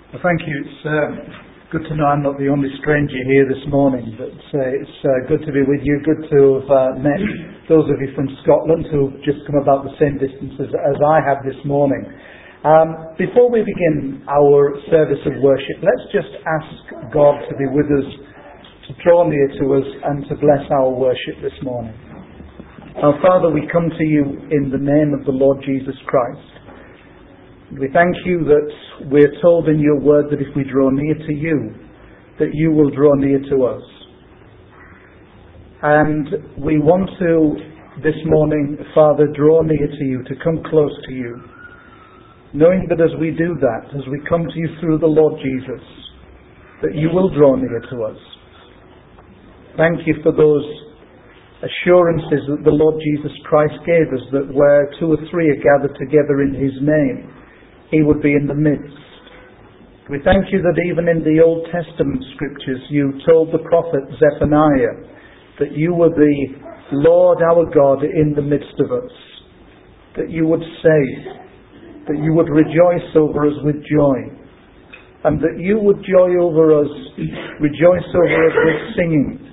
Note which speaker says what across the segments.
Speaker 1: Well, thank you. It's good to know I'm not the only stranger here this morning, but it's good to be with you. Good to have met those of you from Scotland who've just come about the same distance as I have this morning. Before we begin our service of worship, let's just ask God to be with us, to draw near to us, and to bless our worship this morning. Our Father, we come to you in the name of the Lord Jesus Christ. We thank you that we're told in your word that if we draw near to you, that you will draw near to us. And we want to, this morning, Father, draw near to you, to come close to you, knowing that as we do that, as we come to you through the Lord Jesus, that you will draw near to us. Thank you for those assurances that the Lord Jesus Christ gave us, that where two or three are gathered together in his name, he would be in the midst. We thank you that even in the Old Testament scriptures you told the prophet Zephaniah that you were the Lord our God in the midst of us, that you would save, that you would rejoice over us with joy, and that you would rejoice over us with singing.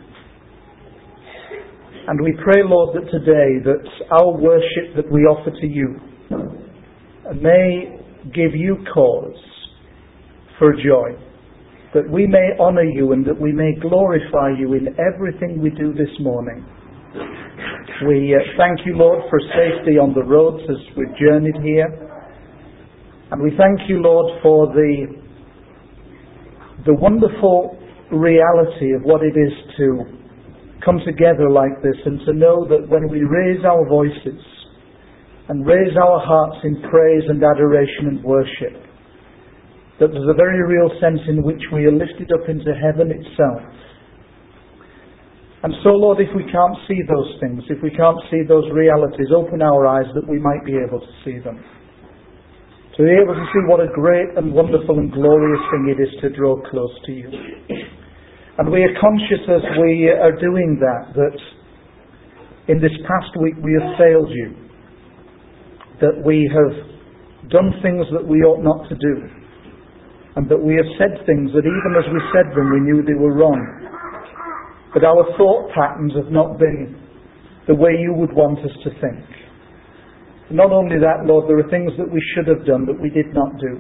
Speaker 1: And we pray, Lord, that today that our worship that we offer to you may give you cause for joy, that we may honour you and that we may glorify you in everything we do this morning. We thank you, Lord, for safety on the roads as we've journeyed here, and we thank you, Lord, for the wonderful reality of what it is to come together like this, and to know that when we raise our voices and raise our hearts in praise and adoration and worship, that there's a very real sense in which we are lifted up into heaven itself. And so, Lord, if we can't see those things, if we can't see those realities, open our eyes that we might be able to see them. To be able to see what a great and wonderful and glorious thing it is to draw close to you. And we are conscious as we are doing that in this past week we have failed you, that we have done things that we ought not to do, and that we have said things that even as we said them we knew they were wrong, but our thought patterns have not been the way you would want us to think. Not only that, Lord, there are things that we should have done that we did not do,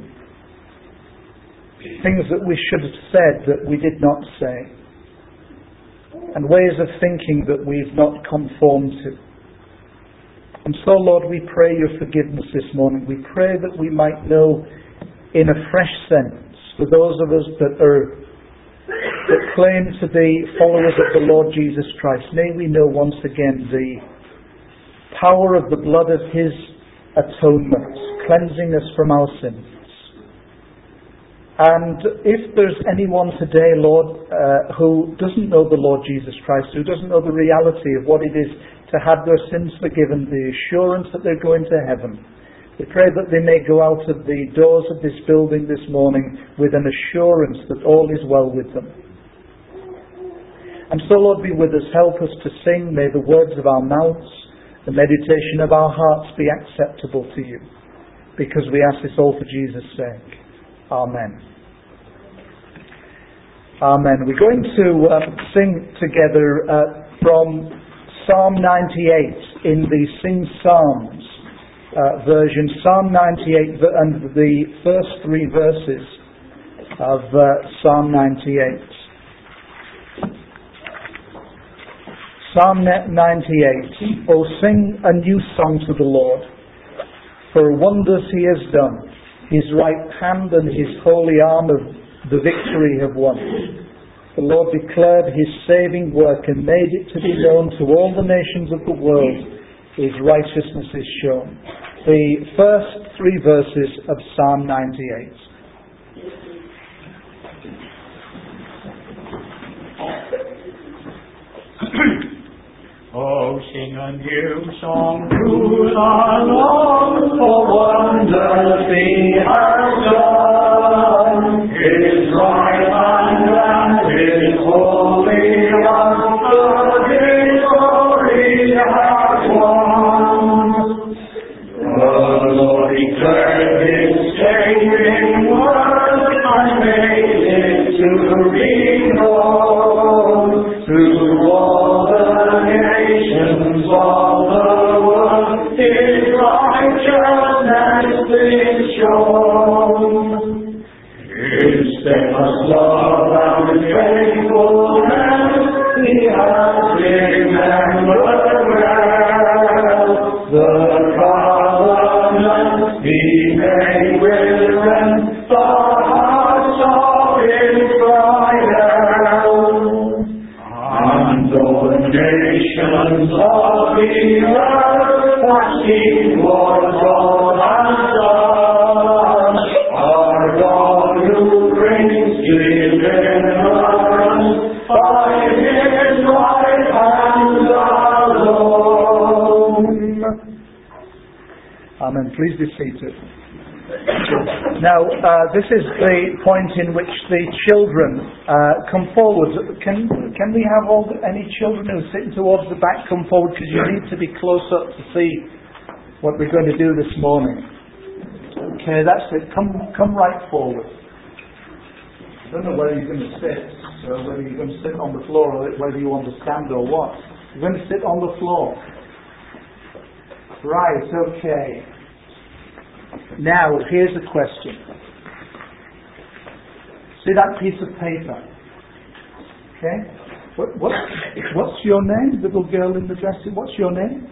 Speaker 1: things that we should have said that we did not say, and ways of thinking that we've not conformed to. And so, Lord, we pray your forgiveness this morning. We pray that we might know in a fresh sense, for those of us that claim to be followers of the Lord Jesus Christ, may we know once again the power of the blood of his atonement, cleansing us from our sins. And if there's anyone today, Lord, who doesn't know the Lord Jesus Christ, who doesn't know the reality of what it is to have their sins forgiven, the assurance that they're going to heaven, we pray that they may go out of the doors of this building this morning with an assurance that all is well with them. And so, Lord, be with us. Help us to sing. May the words of our mouths, the meditation of our hearts be acceptable to you, because we ask this all for Jesus' sake. Amen. Amen. We're going to sing together from Psalm 98 in the Sing Psalms version. Psalm 98 and the first three verses of Psalm 98. Psalm 98. Oh, sing a new song to the Lord, for wonders he has done. His right hand and his holy arm of the victory have won. The Lord declared his saving work and made it to be known to all the nations of the world. His righteousness is shown. The first three verses of Psalm 98.
Speaker 2: Oh, sing a new song to the Lord, for wonders he has done. His right hand and his holy arm, the victory has won. The Lord declared his saving word, and steadfast love and faithfulness, He has remembered well. The covenant He made with them, the hearts of Israel. And all the nations of the earth have seen what God has done. Our God who brings deliverance by His right hand alone.
Speaker 1: Amen. Please be seated. Now, this is the point in which the children come forward. Can we have any children who are sitting towards the back come forward, because you need to be close up to see what we're going to do this morning. Okay, that's it. Come right forward. I don't know where you're going to sit, so whether you're going to sit on the floor or whether you want to stand or what. You're going to sit on the floor. Right, okay. Now, here's a question. See that piece of paper? Okay? What's your name? Little girl in the dress. What's your name?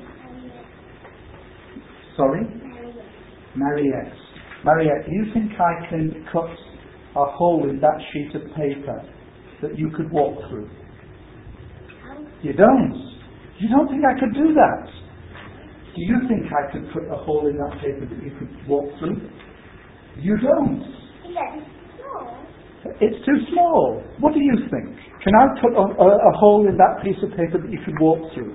Speaker 1: Sorry? Mariette. Mariette, do you think I can cut a hole in that sheet of paper that you could walk through? You don't? You don't think I could do that? Do you think I could put a hole in that paper that you could walk through? You don't. It's too small. What do you think? Can I put a hole in that piece of paper that you could walk through?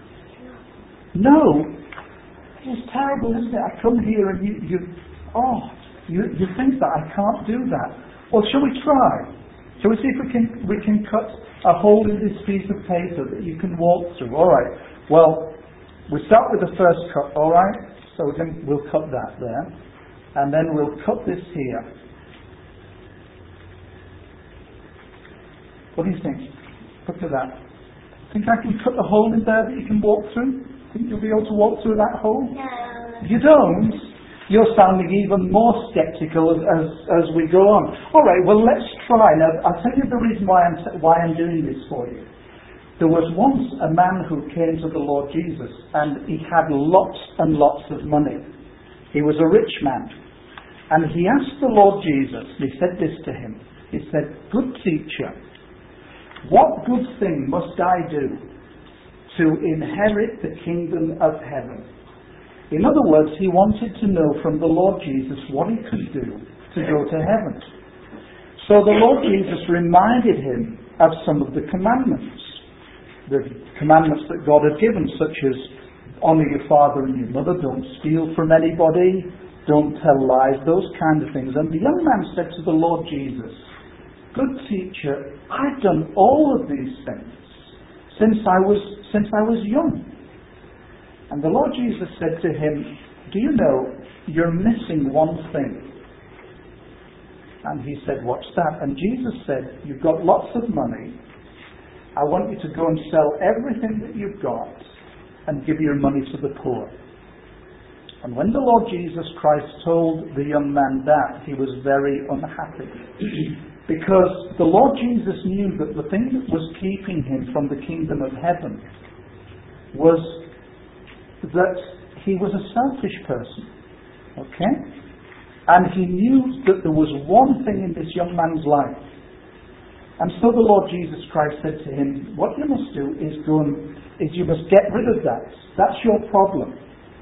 Speaker 1: No. It's terrible, isn't it? I come here and you think that I can't do that. Well, shall we try? Shall we see if we can cut a hole in this piece of paper that you can walk through? All right. Well, we start with the first cut, all right? So then we'll cut that there. And then we'll cut this here. What do you think? Look at that. Think I can cut a hole in there that you can walk through? Think you'll be able to walk through that hole?
Speaker 3: No.
Speaker 1: You don't? You're sounding even more sceptical as we go on. All right, well, let's try. Now, I'll tell you the reason why I'm doing this for you. There was once a man who came to the Lord Jesus, and he had lots and lots of money. He was a rich man. And he asked the Lord Jesus, he said this to him. He said, "Good teacher, what good thing must I do to inherit the kingdom of heaven?" In other words, he wanted to know from the Lord Jesus what he could do to go to heaven. So the Lord Jesus reminded him of some of the commandments. The commandments that God had given, such as honour your father and your mother, don't steal from anybody, don't tell lies, those kind of things. And the young man said to the Lord Jesus, "Good teacher, I've done all of these things since I was young." And the Lord Jesus said to him, "Do you know you're missing one thing?" And he said, "What's that?" And Jesus said, "You've got lots of money. I want you to go and sell everything that you've got and give your money to the poor." And when the Lord Jesus Christ told the young man that, he was very unhappy. Because the Lord Jesus knew that the thing that was keeping him from the kingdom of heaven was that he was a selfish person. Okay? And he knew that there was one thing in this young man's life. And so the Lord Jesus Christ said to him, "What you must do is you must get rid of that. That's your problem.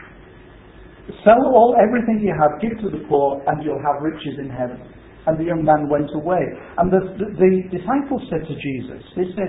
Speaker 1: Sell everything you have, give to the poor, and you'll have riches in heaven." And the young man went away. And the disciples said to Jesus,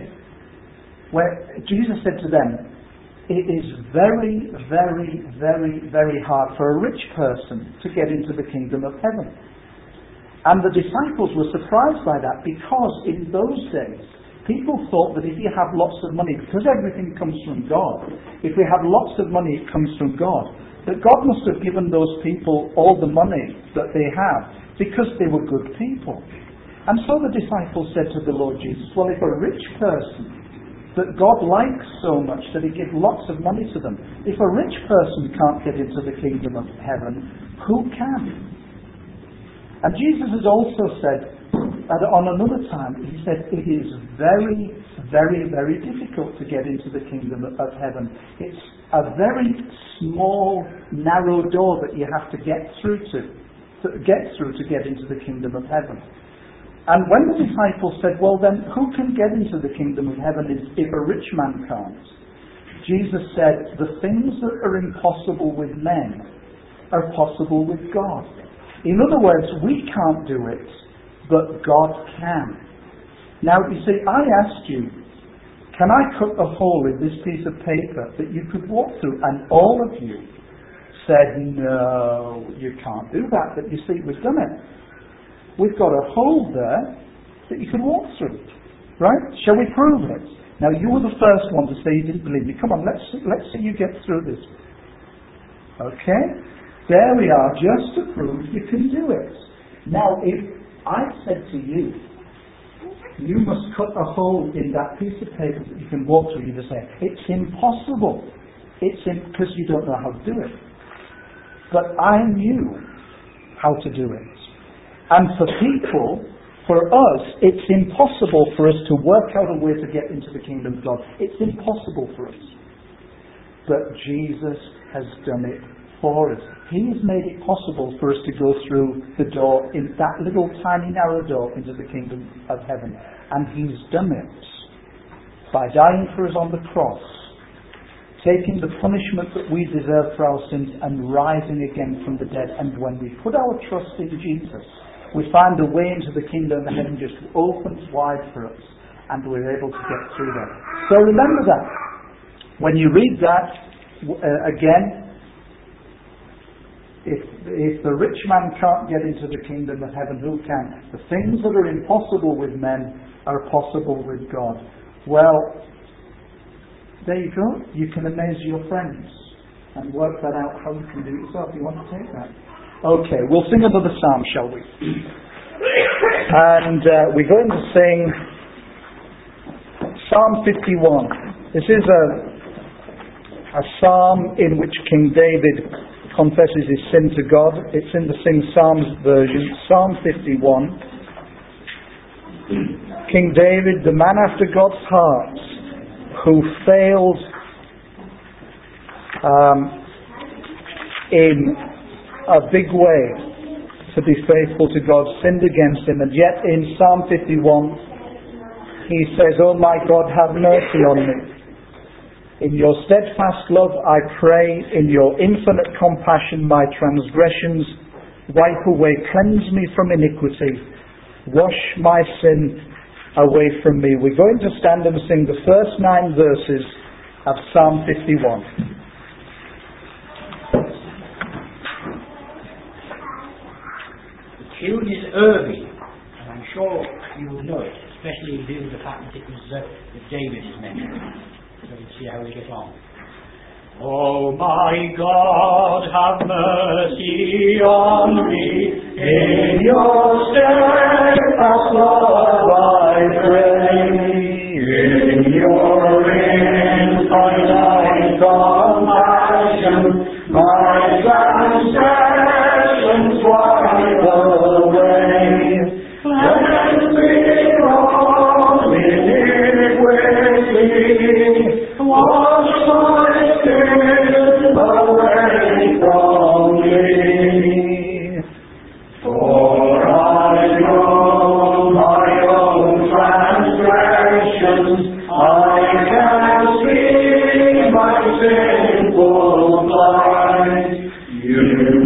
Speaker 1: Jesus said to them, "It is very, very, very, very hard for a rich person to get into the kingdom of heaven." And the disciples were surprised by that, because in those days, people thought that if you have lots of money, because everything comes from God, if we have lots of money, it comes from God, that God must have given those people all the money that they have, because they were good people. And so the disciples said to the Lord Jesus, "Well, if a rich person that God likes so much that he gives lots of money to them, if a rich person can't get into the kingdom of heaven, who can?" And Jesus has also said And on another time, he said, it is very, very, very difficult to get into the kingdom of heaven. It's a very small, narrow door that you have to get through to get into the kingdom of heaven. And when the disciples said, well then, who can get into the kingdom of heaven if a rich man can't? Jesus said, the things that are impossible with men are possible with God. In other words, we can't do it, but God can. Now, you see, I asked you, can I cut a hole in this piece of paper that you could walk through? And all of you said, no, you can't do that. But you see, we've done it. We've got a hole there that you can walk through. Right? Shall we prove it? Now, you were the first one to say you didn't believe me. Come on, let's see you get through this. Okay? There we are, just to prove you can do it. Now, if I said to you, you must cut a hole in that piece of paper that you can walk through, you'd say, it's impossible. Because you don't know how to do it. But I knew how to do it. And for people, for us, it's impossible for us to work out a way to get into the kingdom of God. It's impossible for us. But Jesus has done it for us. He has made it possible for us to go through the door, in that little tiny narrow door into the kingdom of heaven. And He's done it by dying for us on the cross, taking the punishment that we deserve for our sins and rising again from the dead. And when we put our trust in Jesus, we find the way into the kingdom of heaven just opens wide for us, and we're able to get through that. So remember that. When you read that, again, if the rich man can't get into the kingdom of heaven, who can? The things that are impossible with men are possible with God. Well, there you go. You can amaze your friends and work that out how you can do it yourself. You want to take that? Okay, we'll sing another psalm, shall we? And we're going to sing Psalm 51. This is a psalm in which King David confesses his sin to God. It's in the Sing Psalms version, Psalm 51. King David, the man after God's heart, who failed in a big way to be faithful to God, sinned against Him, and yet in Psalm 51 he says, "Oh my God, have mercy on me. In your steadfast love I pray, in your infinite compassion my transgressions wipe away, cleanse me from iniquity, wash my sin away from me." We're going to stand and sing the first 9 verses of Psalm 51.
Speaker 3: The tune is Irving, and I'm sure you will know it, especially in view of the fact that it was that David is mentioned. So we'll see how we get on. Oh my God, have mercy on me. In your steadfast love I pray. In your infinite compassion, my transgressions wipe away. Cleanse me from iniquity. Wash my sin away from me. For I know my own transgressions. I can see my sinful plight. You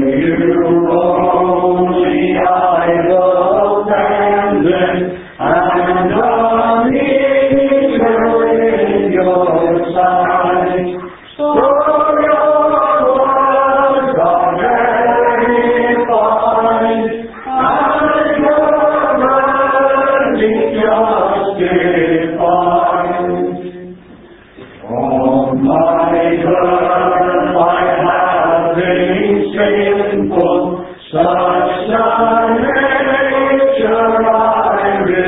Speaker 3: only I will abandon, and a meter in your sight. So your words are very fine, and your verdict justified. On my earth I have been sinful, such a nature I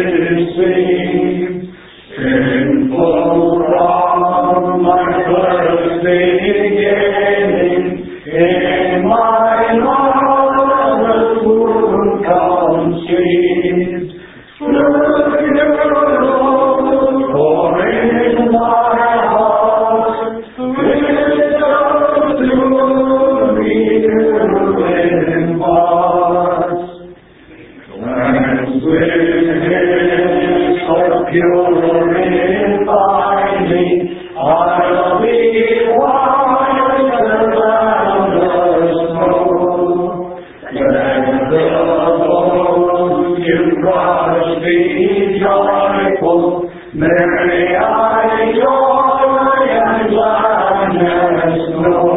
Speaker 2: Purify me, I'll be whiter than the snow. Let the bones you crush be joyful, Mary, I joy and gladness know.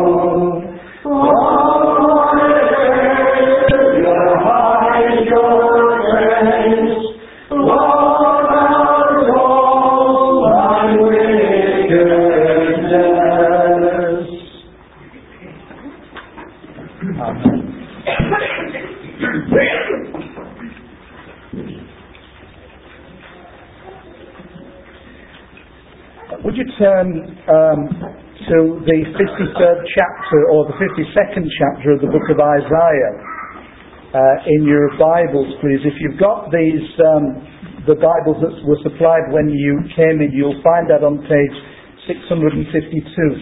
Speaker 1: Would you turn to the 53rd chapter or the 52nd chapter of the book of Isaiah in your Bibles, please? If you've got these, the Bibles that were supplied when you came in, you'll find that on page 652.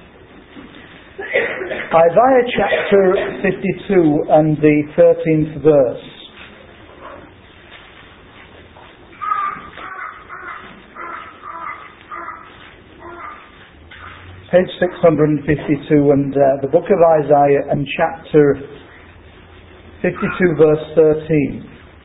Speaker 1: Isaiah chapter 52 and the 13th verse. Page 652 and the book of Isaiah and chapter 52 verse 13.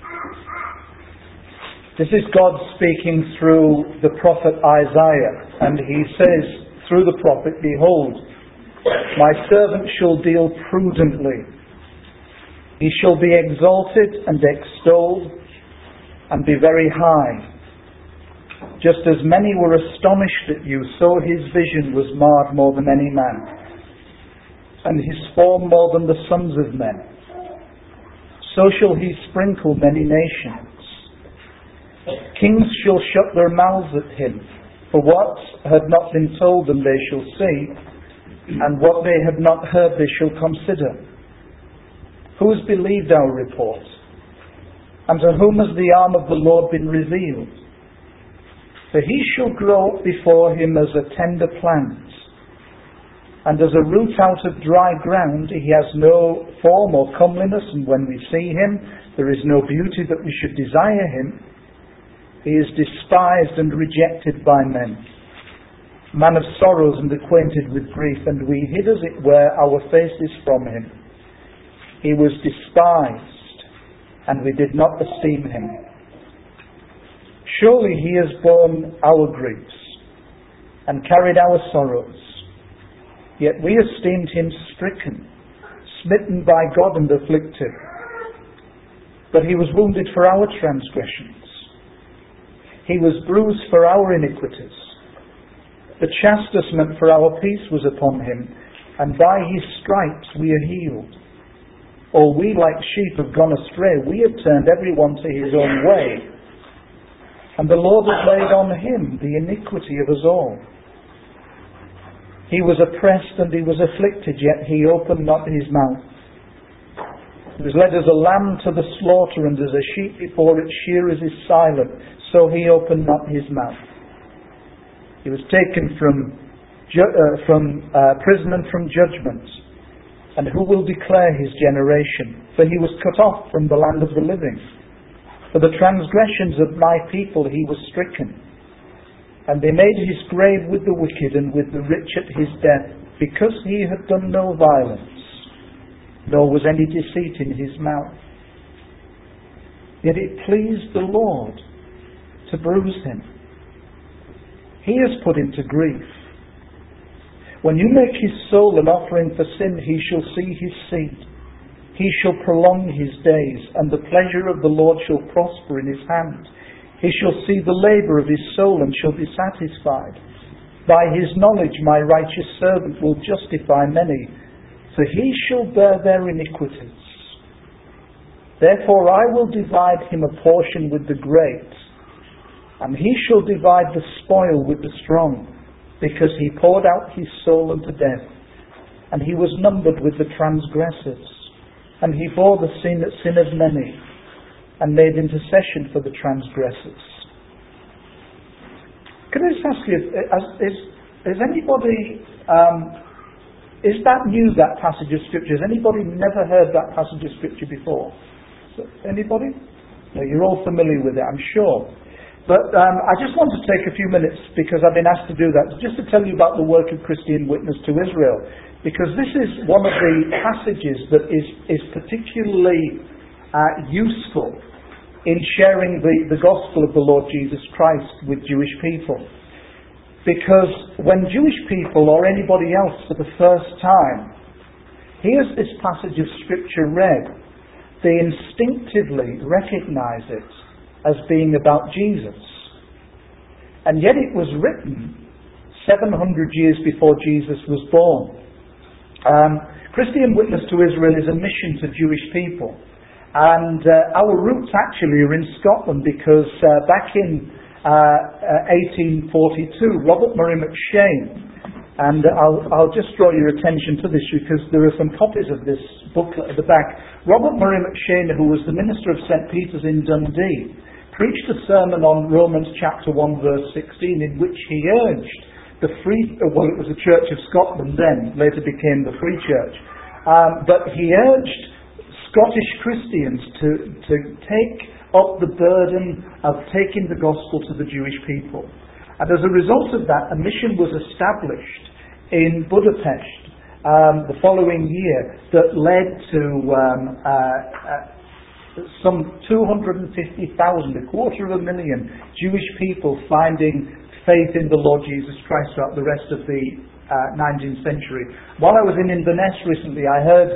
Speaker 1: This is God speaking through the prophet Isaiah, and he says through the prophet, "Behold, my servant shall deal prudently. He shall be exalted and extolled and be very high. Just as many were astonished at you, so his vision was marred more than any man, and his form more than the sons of men. So shall he sprinkle many nations. Kings shall shut their mouths at him, for what had not been told them they shall see, and what they have not heard they shall consider. Who has believed our report? And to whom has the arm of the Lord been revealed? For he shall grow up before him as a tender plant, and as a root out of dry ground. He has no form or comeliness, and when we see him, there is no beauty that we should desire him. He is despised and rejected by men, man of sorrows and acquainted with grief, and we hid, as it were, our faces from him. He was despised, and we did not esteem him. Surely he has borne our griefs and carried our sorrows. Yet we esteemed him stricken, smitten by God and afflicted. But he was wounded for our transgressions. He was bruised for our iniquities. The chastisement for our peace was upon him, and by his stripes we are healed. All we like sheep have gone astray. We have turned every one to his own way. And the Lord has laid on him the iniquity of us all. He was oppressed and he was afflicted, yet he opened not his mouth. He was led as a lamb to the slaughter, and as a sheep before its shearers is silent, so he opened not his mouth. He was taken from prison and from judgment. And who will declare his generation? For he was cut off from the land of the living. For the transgressions of my people he was stricken. And they made his grave with the wicked and with the rich at his death, because he had done no violence, nor was any deceit in his mouth. Yet it pleased the Lord to bruise him. He has put him to grief. When you make his soul an offering for sin, he shall see his seed. He shall prolong his days, and the pleasure of the Lord shall prosper in his hand. He shall see the labour of his soul and shall be satisfied. By his knowledge my righteous servant will justify many, for he shall bear their iniquities. Therefore I will divide him a portion with the great, and he shall divide the spoil with the strong, because he poured out his soul unto death, and he was numbered with the transgressors. And he bore the sin of many, and made intercession for the transgressors. Can I just ask you, is anybody, is that new, that passage of Scripture? Has anybody never heard that passage of Scripture before? Anybody? You're all familiar with it, I'm sure. But I just want to take a few minutes, because I've been asked to do that, just to tell you about the work of Christian Witness to Israel. Because this is one of the passages that is particularly useful in sharing the gospel of the Lord Jesus Christ with Jewish people. Because when Jewish people or anybody else for the first time hears this passage of Scripture read, they instinctively recognize it as being about Jesus. And yet it was written 700 years before Jesus was born. Christian Witness to Israel is a mission to Jewish people. And our roots actually are in Scotland, because back in 1842, Robert Murray McCheyne, and I'll just draw your attention to this because there are some copies of this booklet at the back. Robert Murray McCheyne, who was the minister of St. Peter's in Dundee, preached a sermon on Romans chapter 1 verse 16, in which he urged it was the Church of Scotland then, later became the Free Church, but he urged Scottish Christians to take up the burden of taking the gospel to the Jewish people. And as a result of that, a mission was established in Budapest the following year that led to some 250,000, 250,000 Jewish people finding faith in the Lord Jesus Christ throughout the rest of the 19th century. While I was in Inverness recently, I heard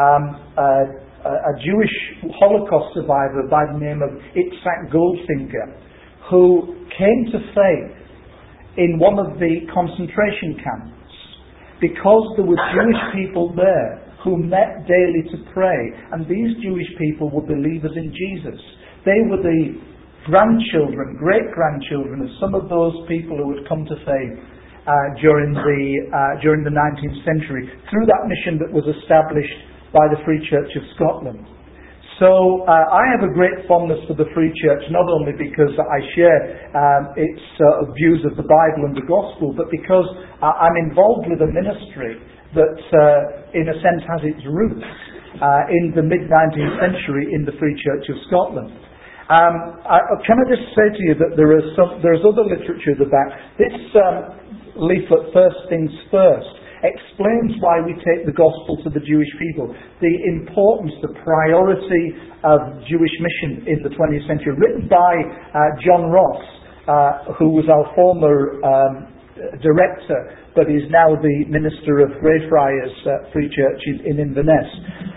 Speaker 1: a Jewish Holocaust survivor by the name of Itzhak Goldfinger, who came to faith in one of the concentration camps because there were Jewish people there who met daily to pray, and these Jewish people were believers in Jesus. They were the great-grandchildren of some of those people who had come to faith during the 19th century through that mission that was established by the Free Church of Scotland. So I have a great fondness for the Free Church, not only because I share its views of the Bible and the Gospel, but because I'm involved with a ministry that, in a sense, has its roots in the mid-19th century in the Free Church of Scotland. Can I just say to you that there's other literature at the back. This leaflet, First Things First, explains why we take the gospel to the Jewish people, the importance, the priority of Jewish mission in the 20th century, written by John Ross, who was our former director, but is now the minister of Greyfriars Free Church in Inverness.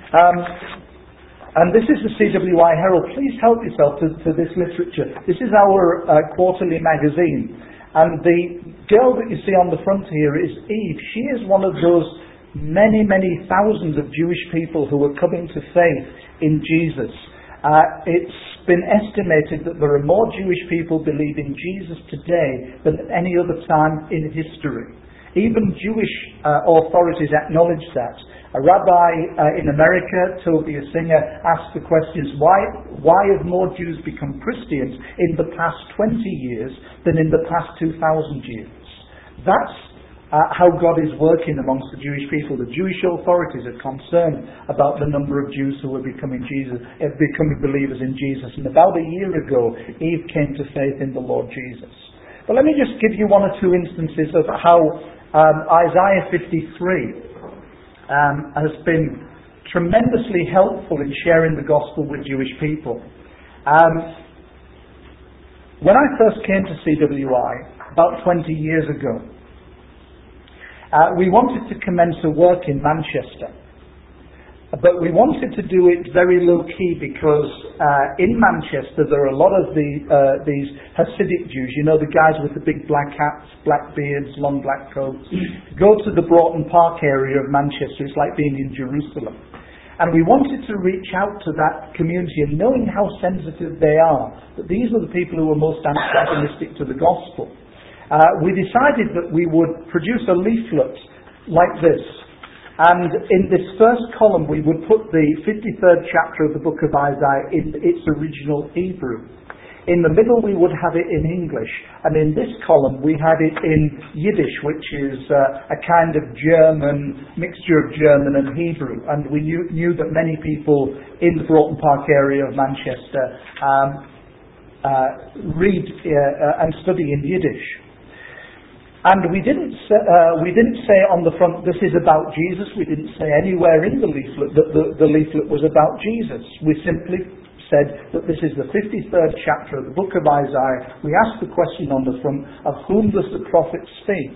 Speaker 1: And this is the CWI Herald. Please help yourself to this literature. This is our quarterly magazine. And the girl that you see on the front here is Eve. She is one of those many, many thousands of Jewish people who are coming to faith in Jesus. It's been estimated that there are more Jewish people believing Jesus today than at any other time in history. Even Jewish authorities acknowledge that. A rabbi in America, Tovia Singer, asked the questions, why have more Jews become Christians in the past 20 years than in the past 2,000 years? That's how God is working amongst the Jewish people. The Jewish authorities are concerned about the number of Jews who are becoming believers in Jesus. And about a year ago, Eve came to faith in the Lord Jesus. But let me just give you one or two instances of how Isaiah 53 has been tremendously helpful in sharing the gospel with Jewish people. When I first came to CWI, about 20 years ago, we wanted to commence a work in Manchester. But we wanted to do it very low-key because in Manchester there are a lot of these Hasidic Jews, you know, the guys with the big black hats, black beards, long black coats. Go to the Broughton Park area of Manchester, it's like being in Jerusalem. And we wanted to reach out to that community, and knowing how sensitive they are, that these were the people who were most antagonistic to the gospel, we decided that we would produce a leaflet like this. And in this first column we would put the 53rd chapter of the book of Isaiah in its original Hebrew. In the middle we would have it in English, and in this column we had it in Yiddish, which is a kind of mixture of German and Hebrew, and we knew that many people in the Broughton Park area of Manchester read and study in Yiddish. And we didn't say on the front, this is about Jesus. We didn't say anywhere in the leaflet that the leaflet was about Jesus. We simply said that this is the 53rd chapter of the book of Isaiah. We asked the question on the front, of whom does the prophet speak?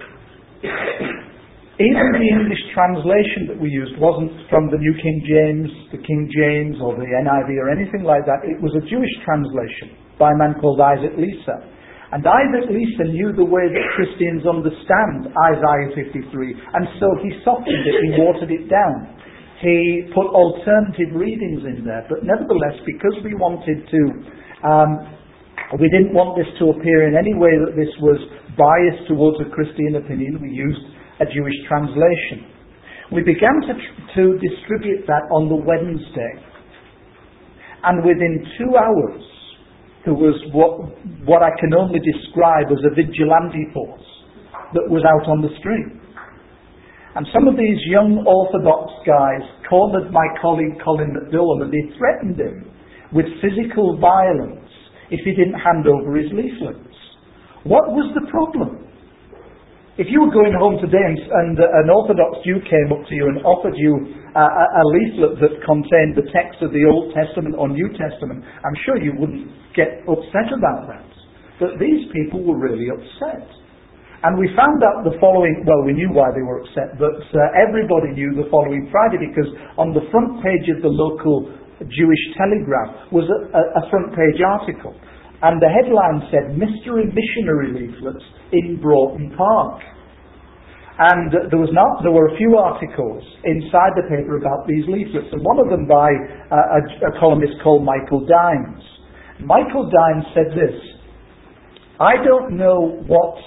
Speaker 1: Even the English translation that we used wasn't from the New King James, the King James, or the NIV or anything like that. It was a Jewish translation by a man called Isaac Lisa. And Isaac Lisa knew the way that Christians understand Isaiah 53, and so he softened it, he watered it down. He put alternative readings in there, but nevertheless, because we wanted to, we didn't want this to appear in any way that this was biased towards a Christian opinion, we used a Jewish translation. We began to distribute that on the Wednesday, and within 2 hours, there was what I can only describe as a vigilante force that was out on the street. And some of these young Orthodox guys cornered my colleague Colin McDowell, and they threatened him with physical violence if he didn't hand over his leaflets. What was the problem? If you were going home today and an Orthodox Jew came up to you and offered you a leaflet that contained the text of the Old Testament or New Testament, I'm sure you wouldn't get upset about that. But these people were really upset. And we found out the following, well, we knew why they were upset, but everybody knew the following Friday, because on the front page of the local Jewish Telegraph was a front page article. And the headline said, Mystery Missionary Leaflets in Broughton Park. And there were a few articles inside the paper about these leaflets, and one of them by a columnist called Michael Dimes. Michael Dimes said this: I don't know what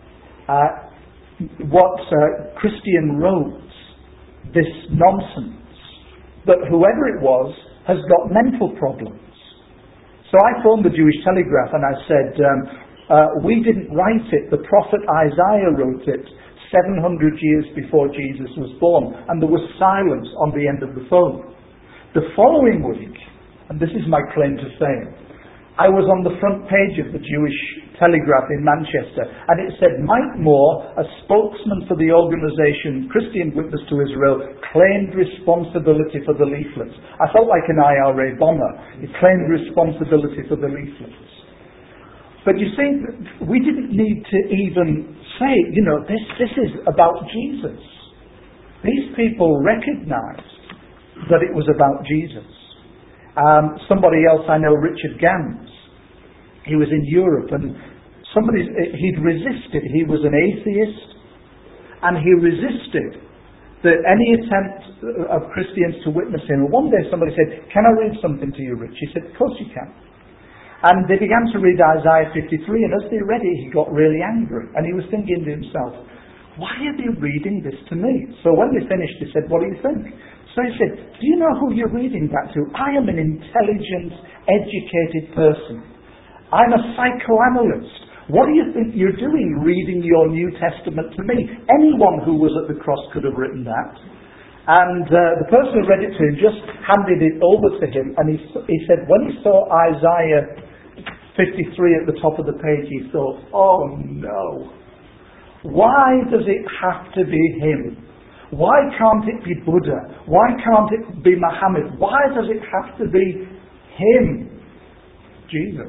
Speaker 1: Christian wrote this nonsense, but whoever it was has got mental problems. So I phoned the Jewish Telegraph and I said, we didn't write it, the prophet Isaiah wrote it 700 years before Jesus was born, and there was silence on the end of the phone. The following week, and this is my claim to fame, I was on the front page of the Jewish Telegraph in Manchester, and it said, Mike Moore, a spokesman for the organisation Christian Witness to Israel, claimed responsibility for the leaflets. I felt like an IRA bomber. He claimed responsibility for the leaflets. But you see, we didn't need to even say, this is about Jesus. These people recognized that it was about Jesus. Somebody else I know, Richard Gans, he was in Europe, and he'd resisted. He was an atheist, and he resisted any attempt of Christians to witness him. And one day somebody said, can I read something to you, Rich? He said, of course you can. And they began to read Isaiah 53, and as they read it, he got really angry. And he was thinking to himself, why are they reading this to me? So when they finished, he said, what do you think? So he said, do you know who you're reading that to? I am an intelligent, educated person. I'm a psychoanalyst. What do you think you're doing reading your New Testament to me? Anyone who was at the cross could have written that. And the person who read it to him just handed it over to him, and he said when he saw Isaiah 53 at the top of the page, he thought, oh no, why does it have to be him? Why can't it be Buddha? Why can't it be Muhammad? Why does it have to be him? Jesus.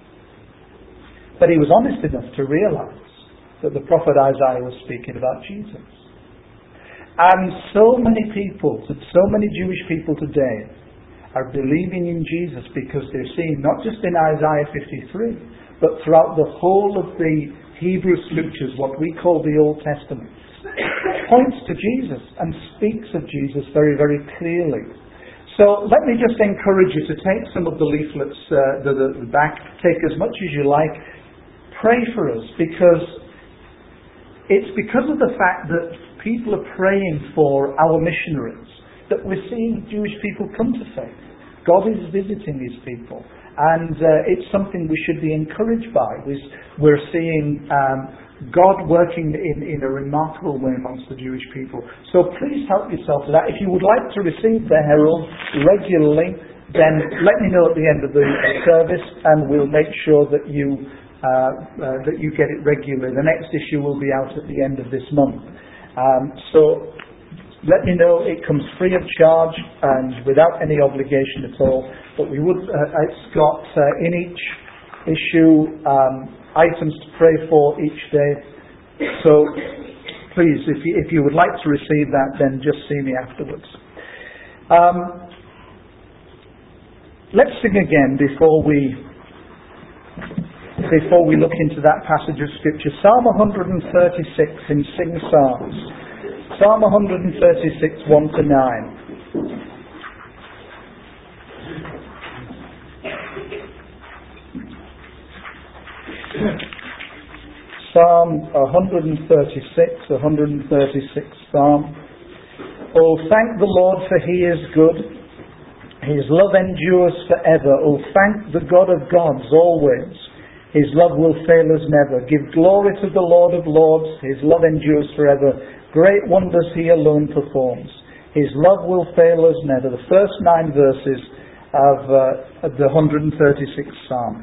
Speaker 1: But he was honest enough to realize that the prophet Isaiah was speaking about Jesus. And so many people, so many Jewish people today are believing in Jesus because they're seeing, not just in Isaiah 53, but throughout the whole of the Hebrew Scriptures, what we call the Old Testament, points to Jesus and speaks of Jesus very, very clearly. So let me just encourage you to take some of the leaflets back, take as much as you like, pray for us, because it's because of the fact that people are praying for our missionaries that we're seeing Jewish people come to faith. God is visiting these people. And it's something we should be encouraged by. We're seeing God working in a remarkable way amongst the Jewish people. So please help yourself to that. If you would like to receive the Herald regularly, then let me know at the end of the service, and we'll make sure that you get it regularly. The next issue will be out at the end of this month. So let me know. It comes free of charge and without any obligation at all. But we would. It's got in each issue items to pray for each day. So please, if you would like to receive that, then just see me afterwards. Let's sing again before we look into that passage of Scripture. Psalm 136 in Sing Psalms. Psalm 136, 1 to 9. Psalm 136 Psalm. Oh, thank the Lord, for He is good. His love endures forever. Oh, thank the God of gods always. His love will fail us never. Give glory to the Lord of lords. His love endures forever. Great wonders He alone performs. His love will fail us never. The first 9 verses of the 136th Psalm.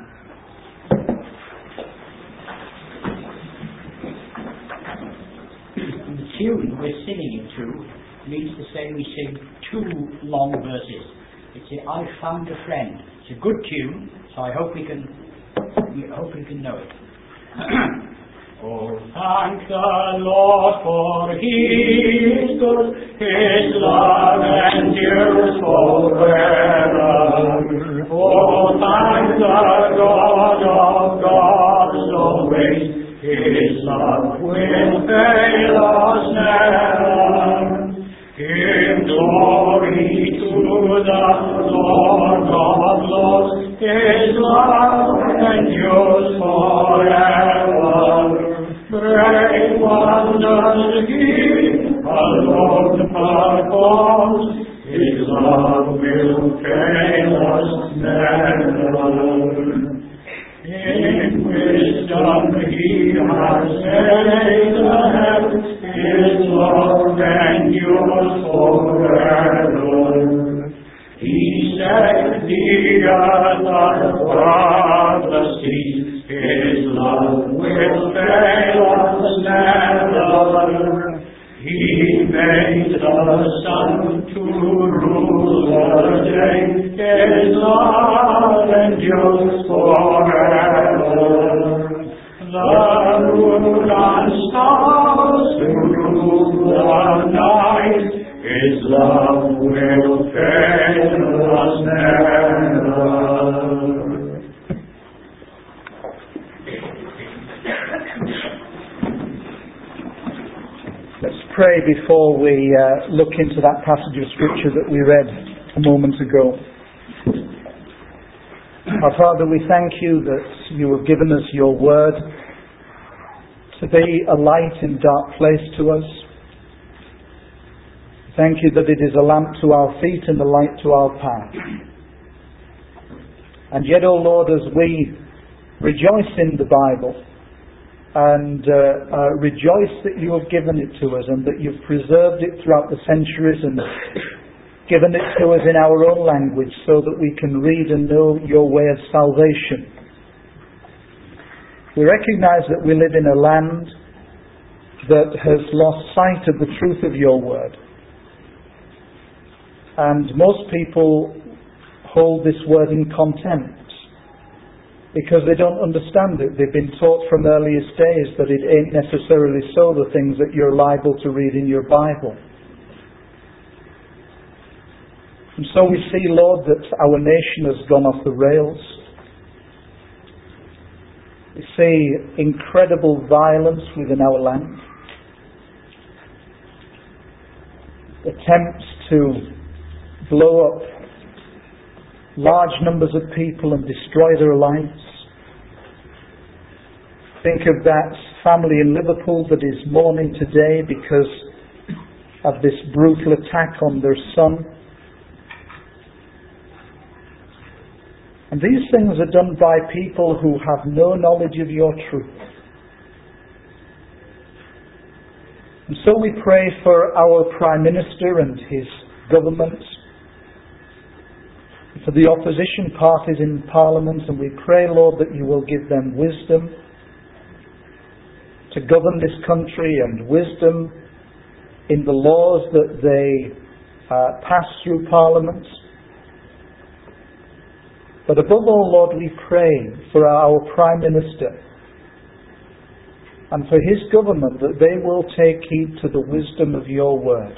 Speaker 3: The tune we're singing it to means to say we sing 2 long verses. It's I found a friend. It's a good tune, so I hope we can know it. Oh, thank the Lord, for He is good. His love endures forever. Oh, thank the God of gods always. His love will fail us never. Give glory to the Lord of lords. His love endures forever. Great wonders He alone performs. His love will fail us never. In wisdom He has made the heavens. His love endures forever. He set the earth above the seas. His love will fail us never. He made the sun to rule the day. His love endures forever. The moon and stars to rule the night. His love will fail us never.
Speaker 1: Let's pray before we look into that passage of Scripture that we read a moment ago. Our Father, we thank You that You have given us Your Word to be a light in dark place to us. Thank You that it is a lamp to our feet and a light to our path. And yet, O Lord, as we rejoice in the Bible and rejoice that You have given it to us and that You've preserved it throughout the centuries and given it to us in our own language so that we can read and know Your way of salvation. We recognize that we live in a land that has lost sight of the truth of Your Word. And most people hold this Word in contempt because they don't understand it. They've been taught from earliest days that it ain't necessarily so, the things that you're liable to read in your Bible. And so we see, Lord, that our nation has gone off the rails. We see incredible violence within our land. Attempts to blow up large numbers of people and destroy their lives. Think of that family in Liverpool that is mourning today because of this brutal attack on their son. And these things are done by people who have no knowledge of your truth. And so we pray for our Prime Minister and his government, for the opposition parties in Parliament, and we pray, Lord, that you will give them wisdom to govern this country and wisdom in the laws that they pass through Parliament. But above all, Lord, we pray for our Prime Minister and for his government, that they will take heed to the wisdom of your word.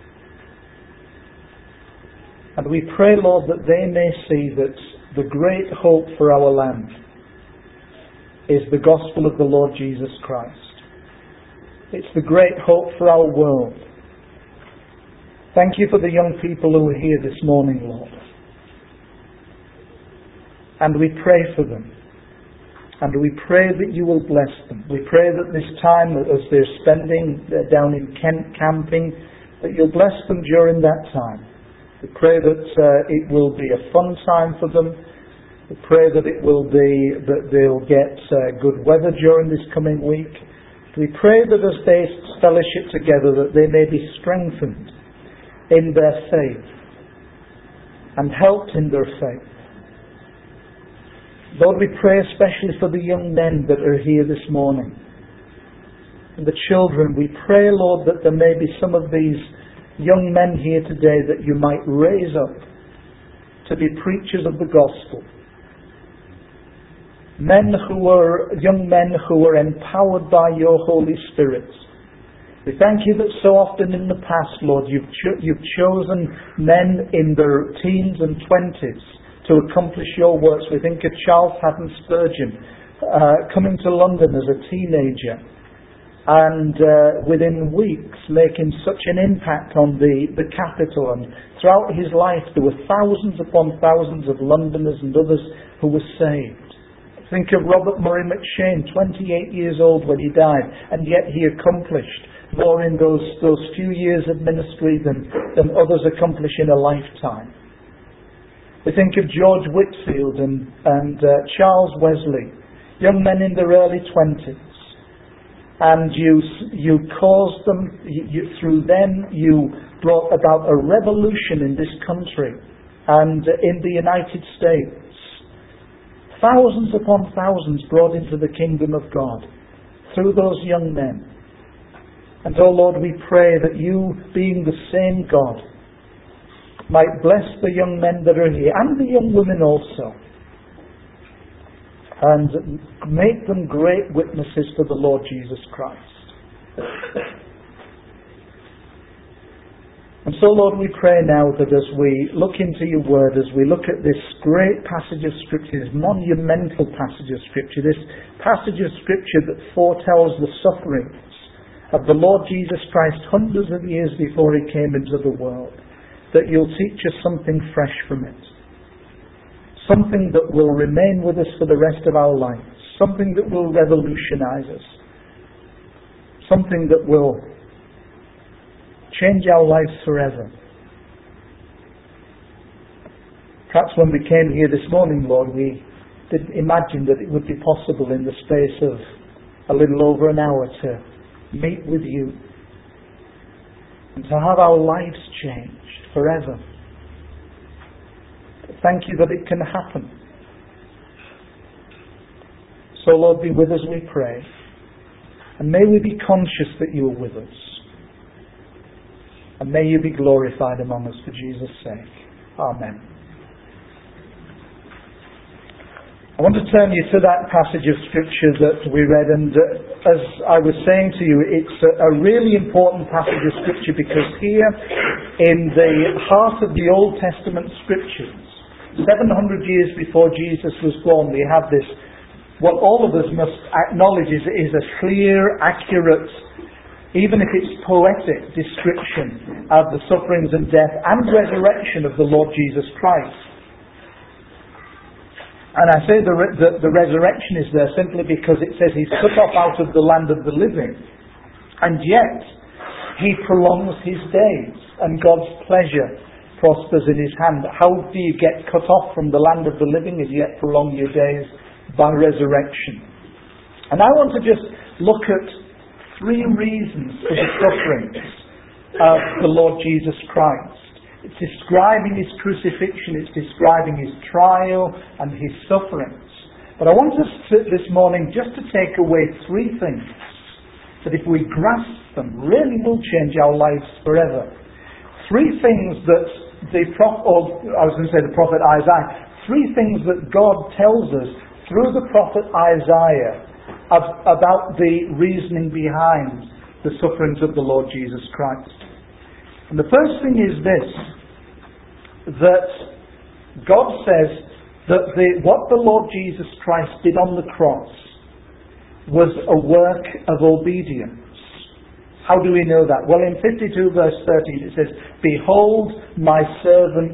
Speaker 1: And we pray, Lord, that they may see that the great hope for our land is the gospel of the Lord Jesus Christ. It's the great hope for our world. Thank you for the young people who are here this morning, Lord. And we pray for them. And we pray that you will bless them. We pray that this time, as they're spending down in Kent camping, that you'll bless them during that time. We pray that it will be a fun time for them. We pray that it will be that they'll get good weather during this coming week. We pray that as they fellowship together, that they may be strengthened in their faith and helped in their faith. Lord, we pray especially for the young men that are here this morning. And the children, we pray, Lord, that there may be some of these young men here today that you might raise up to be preachers of the gospel. Young men who are empowered by your Holy Spirit. We thank you that so often in the past, Lord, you've chosen men in their teens and 20s to accomplish your works. We think of Charles Haddon Spurgeon coming to London as a teenager and within weeks making such an impact on the capital, and throughout his life there were thousands upon thousands of Londoners and others who were saved. Think of Robert Murray McShane, 28 years old when he died, and yet he accomplished more in those few years of ministry than others accomplish in a lifetime. We think of George Whitfield and Charles Wesley, young men in their early 20s. And you caused them, through them, you brought about a revolution in this country and in the United States. Thousands upon thousands brought into the kingdom of God through those young men. And oh Lord, we pray that you, being the same God, might bless the young men that are here, and the young women also, and make them great witnesses for the Lord Jesus Christ. And so, Lord, we pray now that as we look into your word, as we look at this great passage of Scripture, this monumental passage of Scripture, this passage of Scripture that foretells the sufferings of the Lord Jesus Christ hundreds of years before he came into the world, that you'll teach us something fresh from it. Something that will remain with us for the rest of our lives. Something that will revolutionize us. Something that will change our lives forever. Perhaps when we came here this morning, Lord, we didn't imagine that it would be possible in the space of a little over an hour to meet with you and to have our lives changed forever. But thank you that it can happen. So Lord, be with us, we pray. And may we be conscious that you are with us. And may you be glorified among us for Jesus' sake. Amen. I want to turn you to that passage of Scripture that we read, and as I was saying to you, it's a really important passage of Scripture because here in the heart of the Old Testament Scriptures, 700 years before Jesus was born, we have this, what all of us must acknowledge is a clear, accurate, even if it's poetic, description of the sufferings and death and resurrection of the Lord Jesus Christ. And I say the resurrection is there simply because it says he's cut off out of the land of the living. And yet, he prolongs his days. And God's pleasure prospers in his hand. How do you get cut off from the land of the living and yet prolong your days? By resurrection. And I want to just look at 3 reasons for the sufferings of the Lord Jesus Christ. It's describing his crucifixion, it's describing his trial and his sufferings. But I want us this morning just to take away 3 things that if we grasp them really will change our lives forever. 3 things that the prophet Isaiah, 3 things that God tells us through the prophet Isaiah about the reasoning behind the sufferings of the Lord Jesus Christ. And the first thing is this, that God says that what the Lord Jesus Christ did on the cross was a work of obedience. How do we know that? Well, in 52 verse 13 it says, "Behold my servant,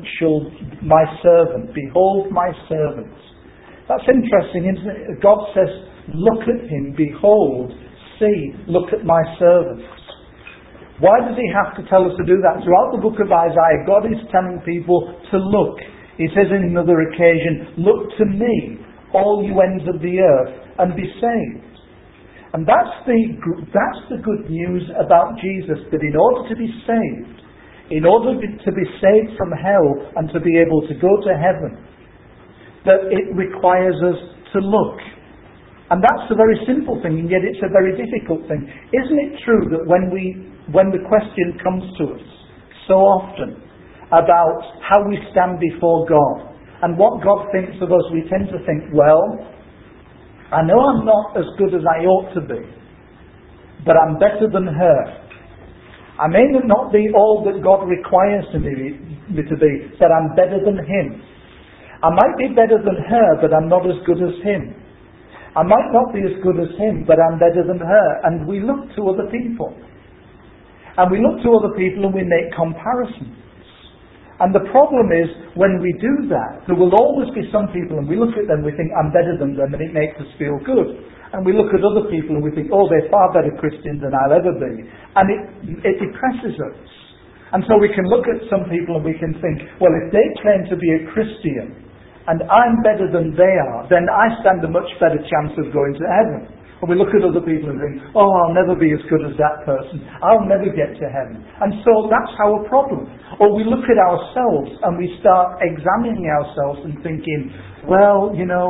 Speaker 1: behold my servant." That's interesting, isn't it? God says, look at him, behold, see, look at my servants. Why does he have to tell us to do that? Throughout the book of Isaiah, God is telling people to look. He says in another occasion, "Look to me, all you ends of the earth, and be saved." And that's the good news about Jesus, that in order to be saved, in order to be saved from hell and to be able to go to heaven, that it requires us to look. And that's a very simple thing, and yet it's a very difficult thing. Isn't it true that when the question comes to us so often about how we stand before God and what God thinks of us, we tend to think, well, I know I'm not as good as I ought to be, but I'm better than her. I may not be all that God requires me to be, but I'm better than him. I might be better than her, but I'm not as good as him. I might not be as good as him, but I'm better than her. And we look to other people. And we look to other people and we make comparisons. And the problem is, when we do that, there will always be some people, and we look at them, we think, I'm better than them, and it makes us feel good. And we look at other people and we think, oh, they're far better Christians than I'll ever be. And it depresses us. And so we can look at some people and we can think, well, if they claim to be a Christian, and I'm better than they are, then I stand a much better chance of going to heaven. And we look at other people and think, oh, I'll never be as good as that person. I'll never get to heaven. And so that's our problem. Or we look at ourselves and we start examining ourselves and thinking, well,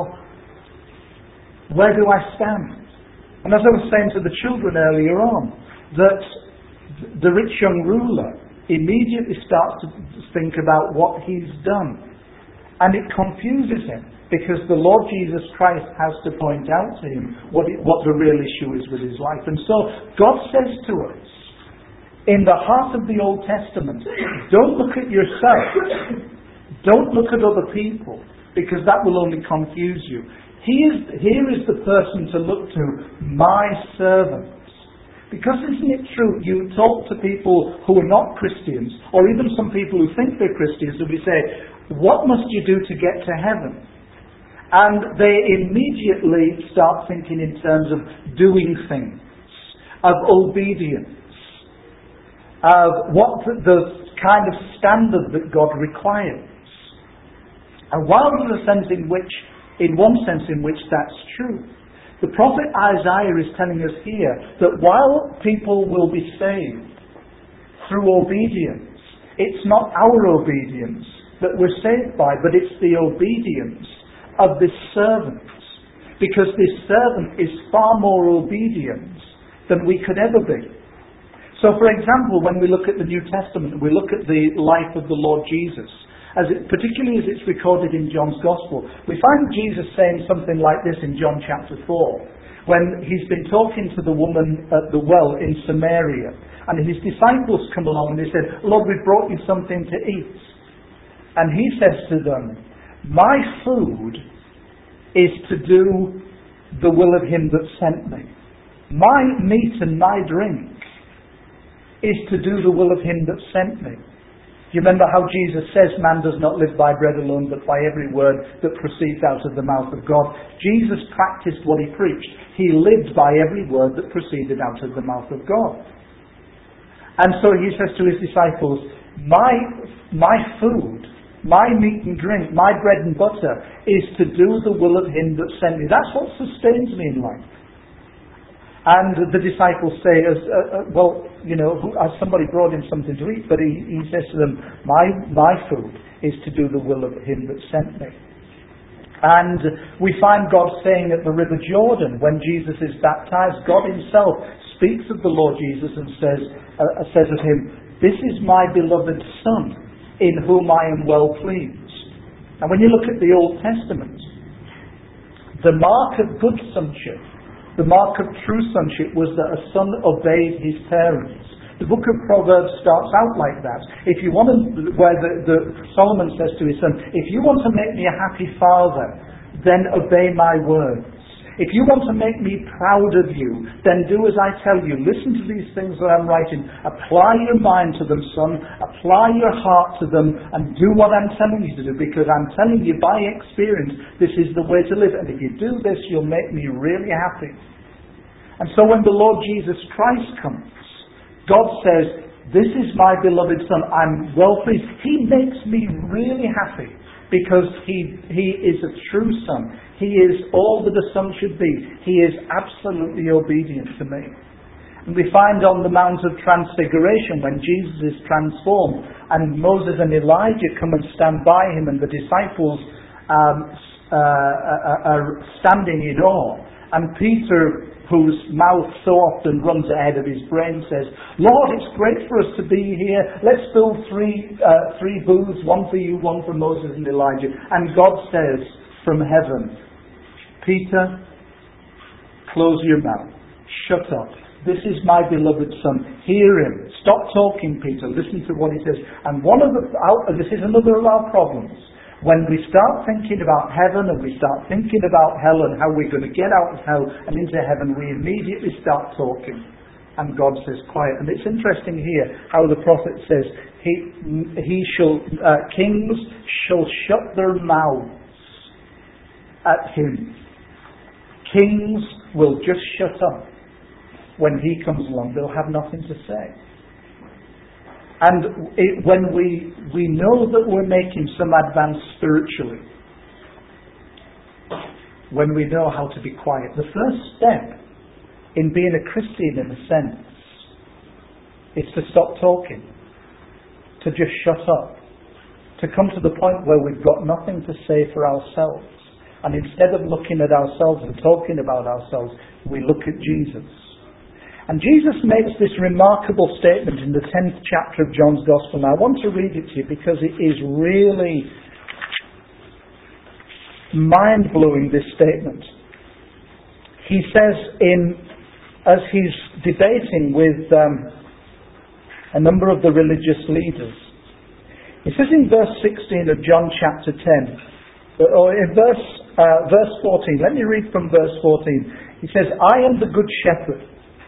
Speaker 1: where do I stand? And as I was saying to the children earlier on, that the rich young ruler immediately starts to think about what he's done. And it confuses him, because the Lord Jesus Christ has to point out to him what the real issue is with his life. And so God says to us, in the heart of the Old Testament, don't look at yourself, don't look at other people, because that will only confuse you. Here is the person to look to, my servant. Because isn't it true, you talk to people who are not Christians, or even some people who think they're Christians, and we say, what must you do to get to heaven? And they immediately start thinking in terms of doing things, of obedience, of what the kind of standard that God requires. And while in one sense in which that's true, the prophet Isaiah is telling us here that while people will be saved through obedience, it's not our obedience that we're saved by, but it's the obedience of this servant. Because this servant is far more obedient than we could ever be. So for example, when we look at the New Testament, we look at the life of the Lord Jesus, particularly as it's recorded in John's Gospel, we find Jesus saying something like this in John chapter 4, when he's been talking to the woman at the well in Samaria, and his disciples come along and they said, Lord, we've brought you something to eat. And he says to them, my food is to do the will of him that sent me. My meat and my drink is to do the will of him that sent me. You remember how Jesus says, man does not live by bread alone, but by every word that proceeds out of the mouth of God. Jesus practiced what he preached. He lived by every word that proceeded out of the mouth of God. And so he says to his disciples, my my food, my meat and drink, my bread and butter is to do the will of him that sent me. That's what sustains me in life. And the disciples say, as somebody brought him something to eat, but he says to them, my food is to do the will of him that sent me. And we find God saying at the River Jordan, when Jesus is baptized, God himself speaks of the Lord Jesus and says of him, "This is my beloved Son, in whom I am well pleased." And when you look at the Old Testament, the mark of good sonship, the mark of true sonship, was that a son obeyed his parents. The book of Proverbs starts out like that. If you want to, where Solomon says to his son, "If you want to make me a happy father, then obey my words. If you want to make me proud of you, then do as I tell you. Listen to these things that I'm writing. Apply your mind to them, son. Apply your heart to them, and do what I'm telling you to do, because I'm telling you by experience, this is the way to live. And if you do this, you'll make me really happy." And so when the Lord Jesus Christ comes, God says, "This is my beloved Son. I'm well pleased." He makes me really happy because he is a true Son. He is all that a son should be. He is absolutely obedient to me. And we find on the Mount of Transfiguration, when Jesus is transformed and Moses and Elijah come and stand by him, and the disciples are standing in awe, and Peter, whose mouth so often runs ahead of his brain, says, "Lord, it's great for us to be here. Let's build three booths, one for you, one for Moses and Elijah." And God says from heaven, "Peter, close your mouth. Shut up. This is my beloved Son. Hear him. Stop talking, Peter. Listen to what he says." And this is another of our problems. When we start thinking about heaven and we start thinking about hell and how we're going to get out of hell and into heaven, we immediately start talking. And God says, "Quiet." And it's interesting here how the prophet says, kings shall shut their mouths at him. Kings will just shut up when he comes along. They'll have nothing to say. And when we know that we're making some advance spiritually, when we know how to be quiet, the first step in being a Christian, in a sense, is to stop talking, to just shut up, to come to the point where we've got nothing to say for ourselves. And instead of looking at ourselves and talking about ourselves, we look at Jesus. And Jesus makes this remarkable statement in the 10th chapter of John's Gospel. Now I want to read it to you because it is really mind-blowing, this statement. He says, as he's debating with a number of the religious leaders, he says in verse 16 of John chapter 10, or in verse 14, let me read from verse 14. He says, "I am the good shepherd,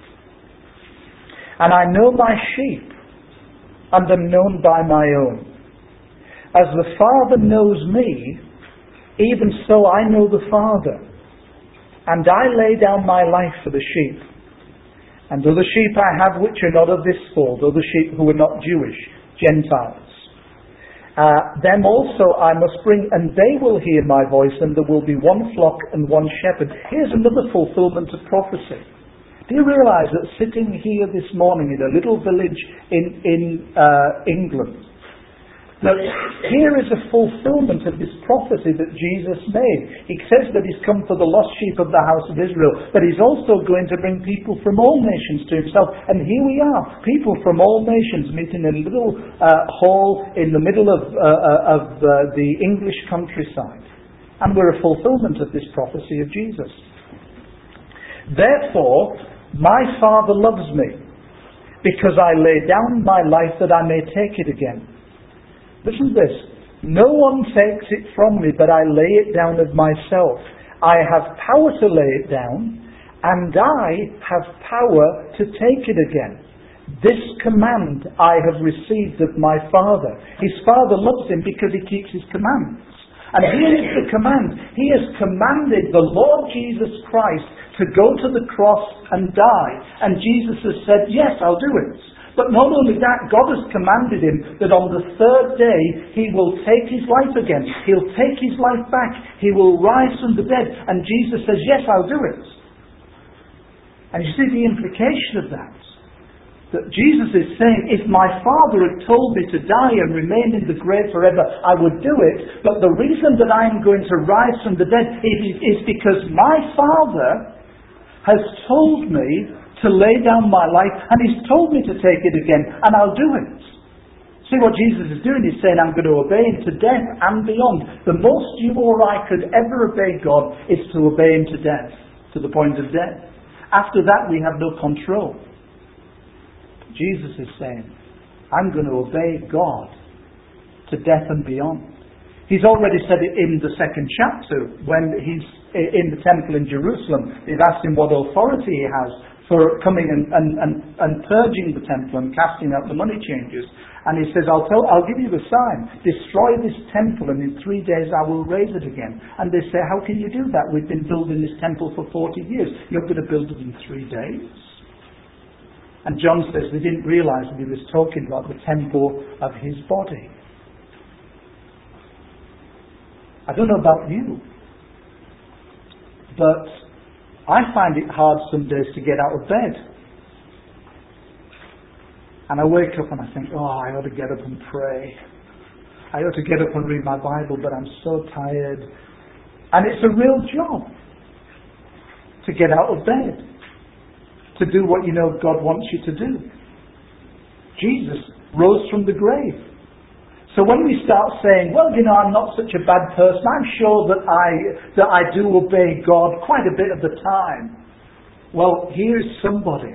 Speaker 1: and I know my sheep, and am known by my own. As the Father knows me, even so I know the Father, and I lay down my life for the sheep. And other sheep I have which are not of this fold, other sheep who are not Jewish, Gentiles. Them also I must bring, and they will hear my voice, and there will be one flock and one shepherd." Here's another fulfillment of prophecy. Do you realise that sitting here this morning in a little village in England, that here is a fulfillment of this prophecy that Jesus made? He says that he's come for the lost sheep of the house of Israel, but he's also going to bring people from all nations to himself. And here we are, people from all nations meeting in a little hall in the middle of the English countryside. And we're a fulfillment of this prophecy of Jesus. "Therefore, my Father loves me, because I lay down my life that I may take it again." Listen to this. "No one takes it from me, but I lay it down of myself. I have power to lay it down, and I have power to take it again. This command I have received of my Father." His Father loves him because he keeps his commands. And here is the command. He has commanded the Lord Jesus Christ to go to the cross and die. And Jesus has said, "Yes, I'll do it." But not only that, God has commanded him that on the third day he will take his life again. He'll take his life back. He will rise from the dead. And Jesus says, yes, I'll do it. And you see the implication of that. That Jesus is saying, if my Father had told me to die and remain in the grave forever, I would do it. But the reason that I'm going to rise from the dead is because my Father has told me to lay down my life, and he's told me to take it again, and I'll do it. See what Jesus is doing? He's saying, I'm going to obey him to death and beyond. The most you or I could ever obey God is to obey him to death, to the point of death. After that, we have no control. Jesus is saying, I'm going to obey God to death and beyond. He's already said it in the second chapter, when he's in the temple in Jerusalem. They've asked him what authority he has for coming and purging the temple and casting out the money changers. And he says, I'll give you a sign. Destroy this temple and in 3 days I will raise it again. And they say, how can you do that? We've been building this temple for 40 years. You're going to build it in 3 days? And John says they didn't realize that he was talking about the temple of his body. I don't know about you, but I find it hard some days to get out of bed. And I wake up and I think, I ought to get up and pray. I ought to get up and read my Bible, but I'm so tired. And it's a real job to get out of bed, to do what you know God wants you to do. Jesus rose from the grave. So when we start saying, I'm not such a bad person, I'm sure that I do obey God quite a bit of the time. Well, here's somebody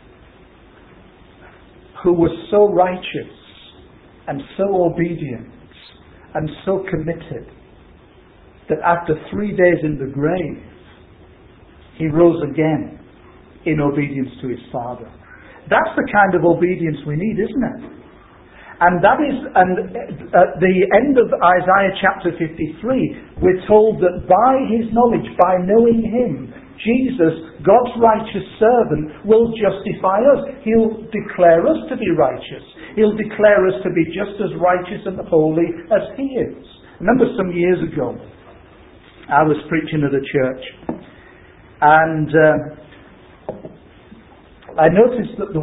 Speaker 1: who was so righteous and so obedient and so committed that after 3 days in the grave, he rose again in obedience to his Father. That's the kind of obedience we need, isn't it? And at the end of Isaiah chapter 53, we're told that by his knowledge, by knowing him, Jesus, God's righteous servant, will justify us. He'll declare us to be righteous. He'll declare us to be just as righteous and holy as he is. I remember some years ago, I was preaching at a church, and I noticed that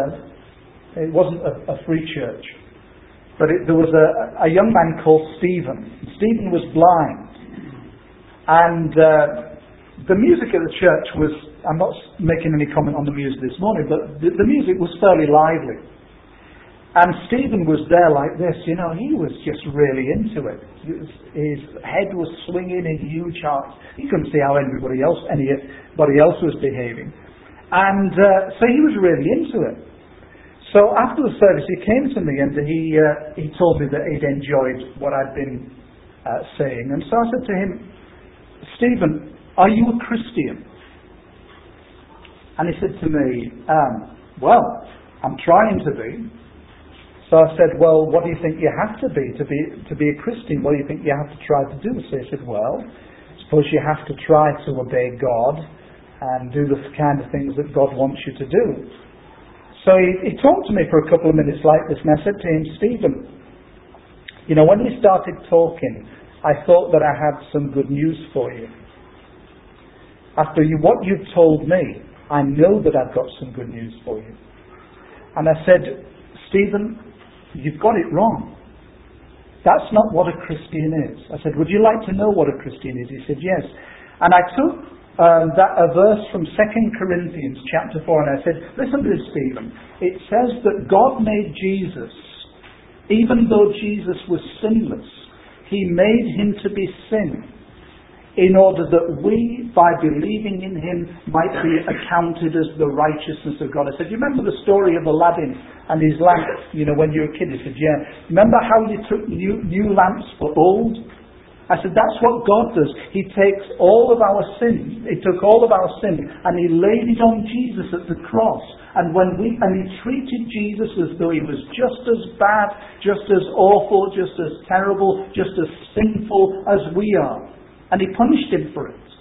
Speaker 1: it wasn't a free church. But there was a young man called Stephen. Stephen was blind. And the music at the church was, I'm not making any comment on the music this morning, but the music was fairly lively. And Stephen was there like this, he was just really into it. His head was swinging in huge hearts. He couldn't see how anybody else was behaving. And so he was really into it. So after the service, he came to me and he told me that he'd enjoyed what I'd been saying. And so I said to him, Stephen, are you a Christian? And he said to me, well, I'm trying to be. So I said, well, what do you think you have to be a Christian? What do you think you have to try to do? So he said, well, suppose you have to try to obey God and do the kind of things that God wants you to do. So he talked to me for a couple of minutes like this, and I said to him, Stephen, when we started talking, I thought that I had some good news for you. After what you've told me, I know that I've got some good news for you. And I said, Stephen, you've got it wrong. That's not what a Christian is. I said, would you like to know what a Christian is? He said, yes. And I took a verse from 2 Corinthians chapter 4, and I said, listen to this, Stephen. It says that God made Jesus, even though Jesus was sinless, he made him to be sin, in order that we, by believing in him, might be accounted as the righteousness of God. I said, you remember the story of Aladdin and his lamp, when you were a kid? He said, yeah. Remember how you took new lamps for old? I said, that's what God does. He takes all of our sin. He took all of our sin and he laid it on Jesus at the cross. And he treated Jesus as though he was just as bad, just as awful, just as terrible, just as sinful as we are. And he punished him for it.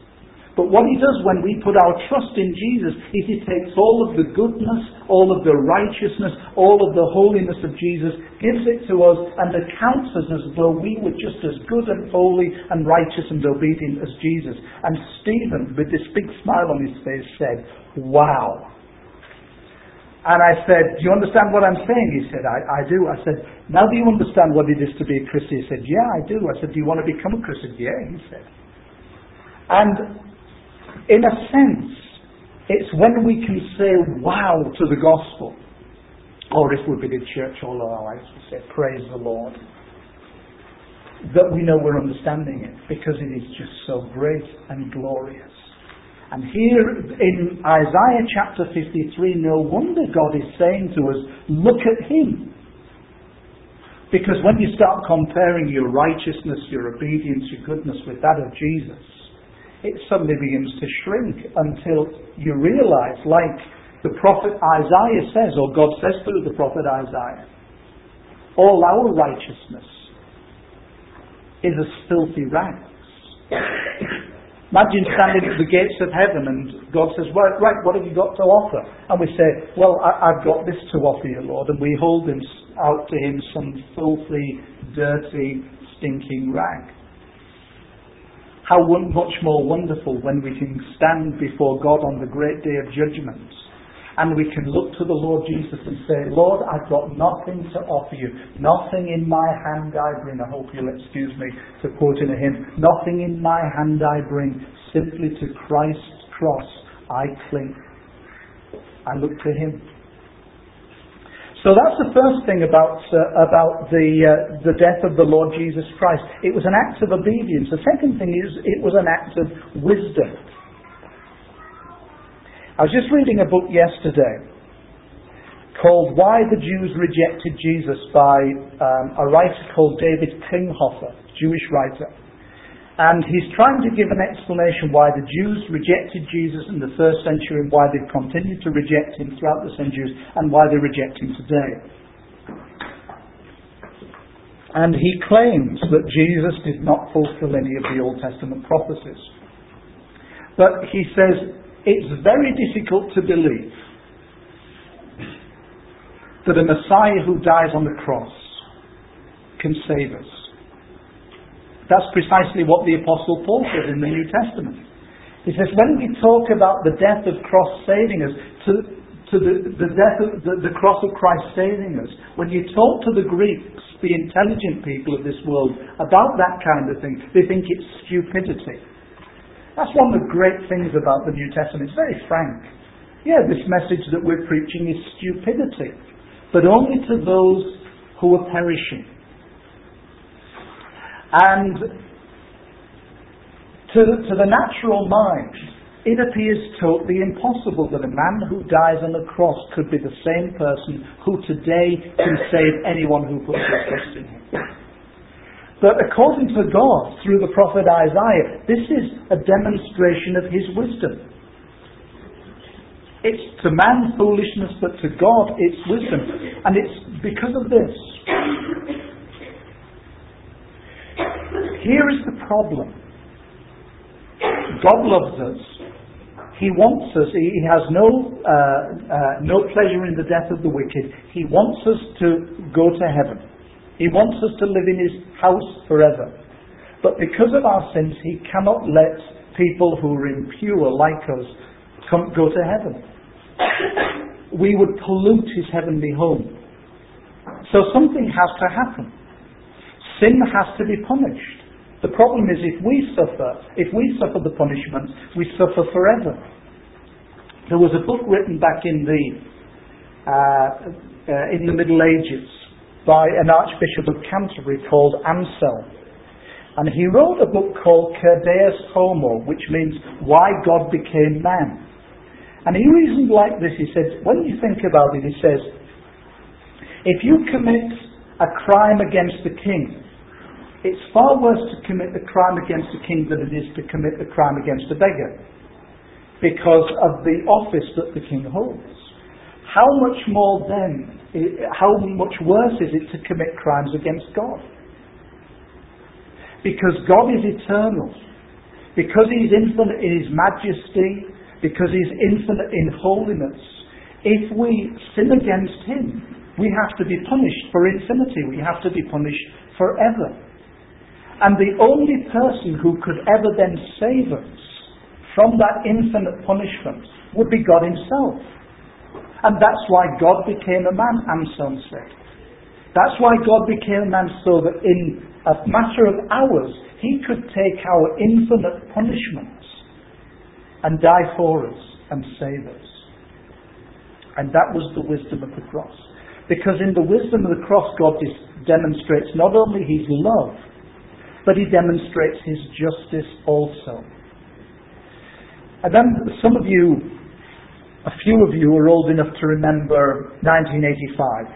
Speaker 1: But what he does when we put our trust in Jesus is he takes all of the goodness, all of the righteousness, all of the holiness of Jesus, gives it to us and accounts us as though we were just as good and holy and righteous and obedient as Jesus. And Stephen, with this big smile on his face, said, "Wow." And I said, "Do you understand what I'm saying?" He said, I do. I said, "Now do you understand what it is to be a Christian?" He said, "Yeah, I do." I said, "Do you want to become a Christian?" "Yeah," he said. And in a sense, it's when we can say wow to the gospel, or if we've been in church all our lives, we say praise the Lord, that we know we're understanding it, because it is just so great and glorious. And here in Isaiah chapter 53, no wonder God is saying to us, look at him. Because when you start comparing your righteousness, your obedience, your goodness with that of Jesus, it suddenly begins to shrink until you realize, like the prophet Isaiah says, or God says through the prophet Isaiah, all our righteousness is as filthy rags. Imagine standing at the gates of heaven and God says, right, what have you got to offer? And we say, well, I've got this to offer you, Lord. And we hold out to him some filthy, dirty, stinking rag. How much more wonderful when we can stand before God on the great day of judgment and we can look to the Lord Jesus and say, Lord, I've got nothing to offer you. Nothing in my hand I bring. I hope you'll excuse me for quoting a hymn. Nothing in my hand I bring. Simply to Christ's cross I cling. I look to him. So that's the first thing about the death of the Lord Jesus Christ. It was an act of obedience. The second thing is it was an act of wisdom. I was just reading a book yesterday called Why the Jews Rejected Jesus by a writer called David Klinghoffer, Jewish writer. And he's trying to give an explanation why the Jews rejected Jesus in the first century and why they've continued to reject him throughout the centuries and why they reject him today. And he claims that Jesus did not fulfill any of the Old Testament prophecies. But he says it's very difficult to believe that a Messiah who dies on the cross can save us. That's precisely what the Apostle Paul says in the New Testament. He says, when we talk about the death of cross saving us, to the death of the cross of Christ saving us, when you talk to the Greeks, the intelligent people of this world, about that kind of thing, they think it's stupidity. That's one of the great things about the New Testament. It's very frank. Yeah, this message that we're preaching is stupidity, but only to those who are perishing. And to the natural mind, it appears totally impossible that a man who dies on the cross could be the same person who today can save anyone who puts their trust in him. But according to God, through the prophet Isaiah, this is a demonstration of his wisdom. It's to man foolishness, but to God it's wisdom. And it's because of this. Here is the problem. God loves us. He wants us. He has no pleasure in the death of the wicked. He wants us to go to heaven. He wants us to live in his house forever. But because of our sins, he cannot let people who are impure like us go to heaven. We would pollute his heavenly home. So something has to happen. Sin has to be punished. The problem is if we suffer the punishment, we suffer forever. There was a book written back in the Middle Ages by an Archbishop of Canterbury called Anselm. And he wrote a book called Cur Deus Homo, which means Why God Became Man. And he reasoned like this. He said, when you think about it, he says, if you commit a crime against the king, it's far worse to commit a crime against the king than it is to commit a crime against a beggar, because of the office that the king holds. How much more then, how much worse is it to commit crimes against God? Because God is eternal. because He's infinite in His majesty, because He's infinite in holiness, if we sin against Him, we have to be punished for infinity. We have to be punished forever. And the only person who could ever then save us from that infinite punishment would be God Himself. And that's why God became a man, Anselm said. That's why God became a man, so that in a matter of hours He could take our infinite punishments and die for us and save us. And that was the wisdom of the cross. Because in the wisdom of the cross, God demonstrates not only His love, but He demonstrates His justice also. And then some of you, a few of you, are old enough to remember 1985.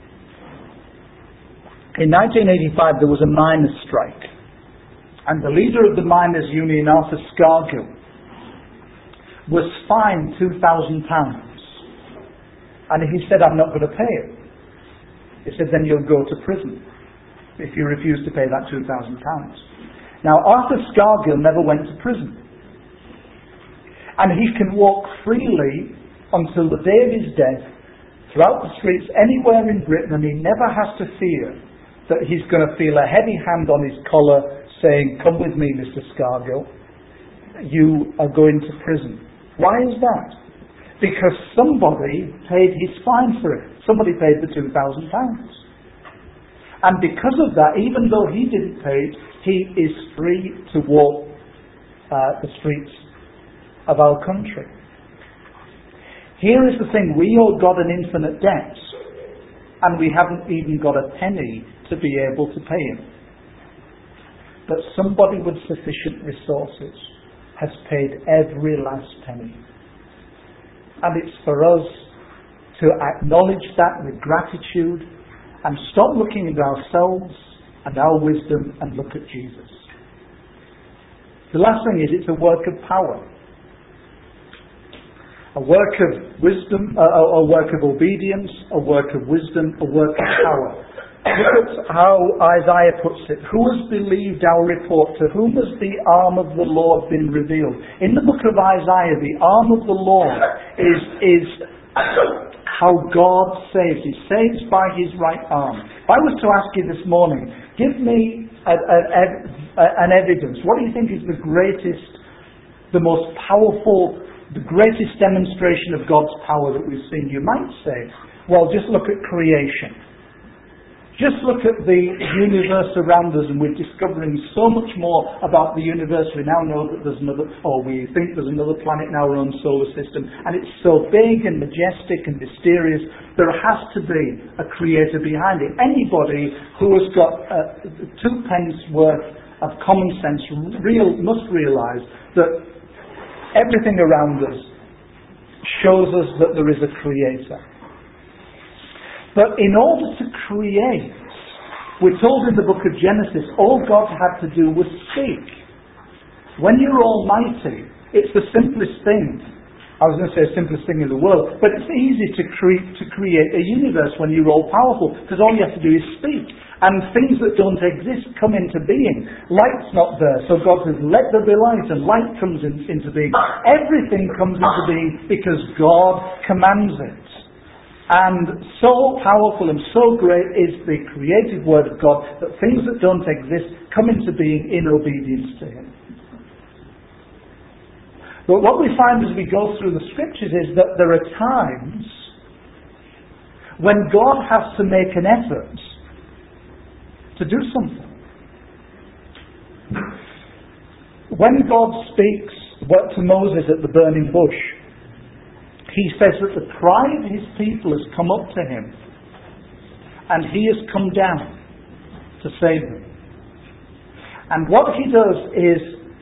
Speaker 1: In 1985 there was a miners' strike, and the leader of the miners' union, Arthur Scargill, was fined £2,000. And he said, "I'm not going to pay it." He said, "Then you'll go to prison if you refuse to pay that £2,000. Now, Arthur Scargill never went to prison. And he can walk freely until the day of his death throughout the streets anywhere in Britain, and he never has to fear that he's going to feel a heavy hand on his collar saying, 'Come with me, Mr. Scargill. You are going to prison.'" Why is that? Because somebody paid his fine for it. Somebody paid the £2,000. And because of that, even though he didn't pay it, he is free to walk the streets of our country. Here is the thing: we owe God an infinite debt, and we haven't even got a penny to be able to pay Him. But somebody with sufficient resources has paid every last penny. And it's for us to acknowledge that with gratitude and stop looking at ourselves and our wisdom and look at Jesus. The last thing is, it's a work of power. A work of wisdom, a work of obedience, a work of wisdom, a work of power. Look at how Isaiah puts it. "Who has believed our report? To whom has the arm of the Lord been revealed?" In the book of Isaiah, the arm of the Lord is how God saves. He saves by His right arm. If I was to ask you this morning, give me an evidence. What do you think is the greatest, the most powerful, the greatest demonstration of God's power that we've seen? You might say, well, just look at creation. Just look at the universe around us, and we're discovering so much more about the universe. We now know that there's another, or we think there's another planet in our own solar system, and it's so big and majestic and mysterious. There has to be a creator behind it. Anybody who has got 2 pence worth of common sense must realise that everything around us shows us that there is a creator. But in order to create, we're told in the book of Genesis, all God had to do was speak. When you're almighty, it's the simplest thing. I was going to say simplest thing in the world, but it's easy to create a universe when you're all powerful, because all you have to do is speak. And things that don't exist come into being. Light's not there, so God says, "Let there be light," and light comes into being. Everything comes into being because God commands it. And so powerful and so great is the creative word of God that things that don't exist come into being in obedience to Him. But what we find as we go through the scriptures is that there are times when God has to make an effort to do something. When God speaks to Moses at the burning bush, He says that the cry of His people has come up to Him, and He has come down to save them. And what He does is,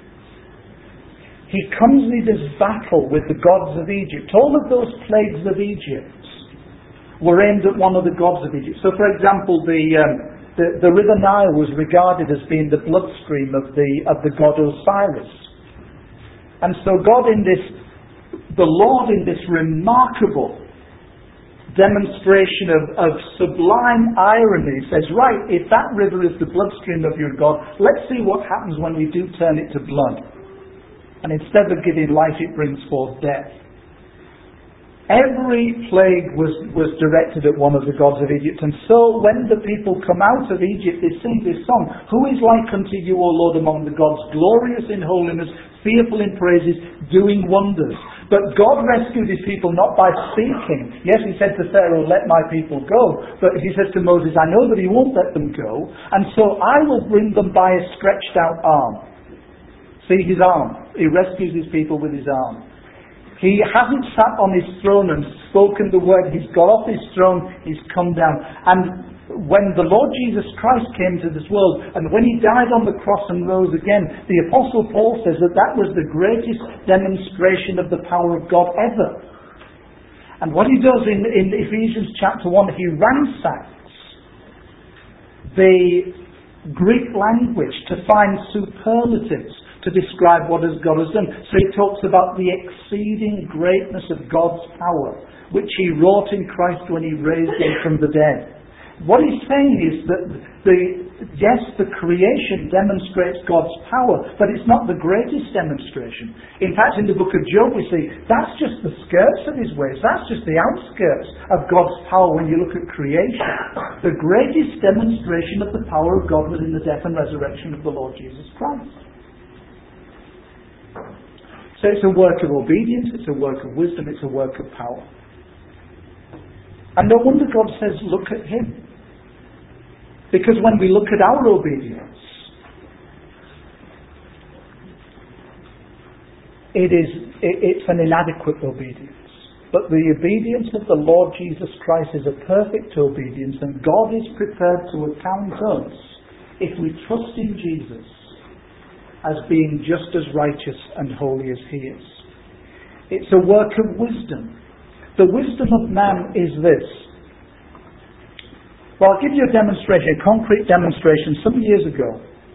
Speaker 1: He comes and He does battle with the gods of Egypt. All of those plagues of Egypt were aimed at one of the gods of Egypt. So, for example, the River Nile was regarded as being the bloodstream of the god Osiris. And so the Lord in this remarkable demonstration of sublime irony says, right, if that river is the bloodstream of your God, let's see what happens when we do turn it to blood. And instead of giving life, it brings forth death. Every plague was directed at one of the gods of Egypt. And so when the people come out of Egypt, they sing this song, "Who is like unto you, O Lord, among the gods, glorious in holiness, fearful in praises, doing wonders." But God rescued his people not by speaking. Yes, he said to Pharaoh, "Let my people go." But he said to Moses, "I know that he won't let them go, and so I will bring them by a stretched out arm." See, his arm. He rescues his people with his arm. He hasn't sat on his throne and spoken the word. He's got off his throne, he's come down. And when the Lord Jesus Christ came to this world, and when he died on the cross and rose again, the Apostle Paul says that that was the greatest demonstration of the power of God ever. And what he does in Ephesians chapter 1, he ransacks the Greek language to find superlatives to describe what God has done. So he talks about the exceeding greatness of God's power, which he wrought in Christ when he raised him from the dead. What he's saying is that the creation demonstrates God's power, but it's not the greatest demonstration. In fact, in the book of Job we see that's just the skirts of his ways. That's just the outskirts of God's power when you look at creation. The greatest demonstration of the power of God was in the death and resurrection of the Lord Jesus Christ. So it's a work of obedience, it's a work of wisdom, it's a work of power. And no wonder God says, look at him. Because when we look at our obedience, it's an inadequate obedience. But the obedience of the Lord Jesus Christ is a perfect obedience, and God is prepared to account us, if we trust in Jesus, as being just as righteous and holy as he is. It's a work of wisdom. The wisdom of man is this. Well, I'll give you a demonstration, a concrete demonstration. Some years ago,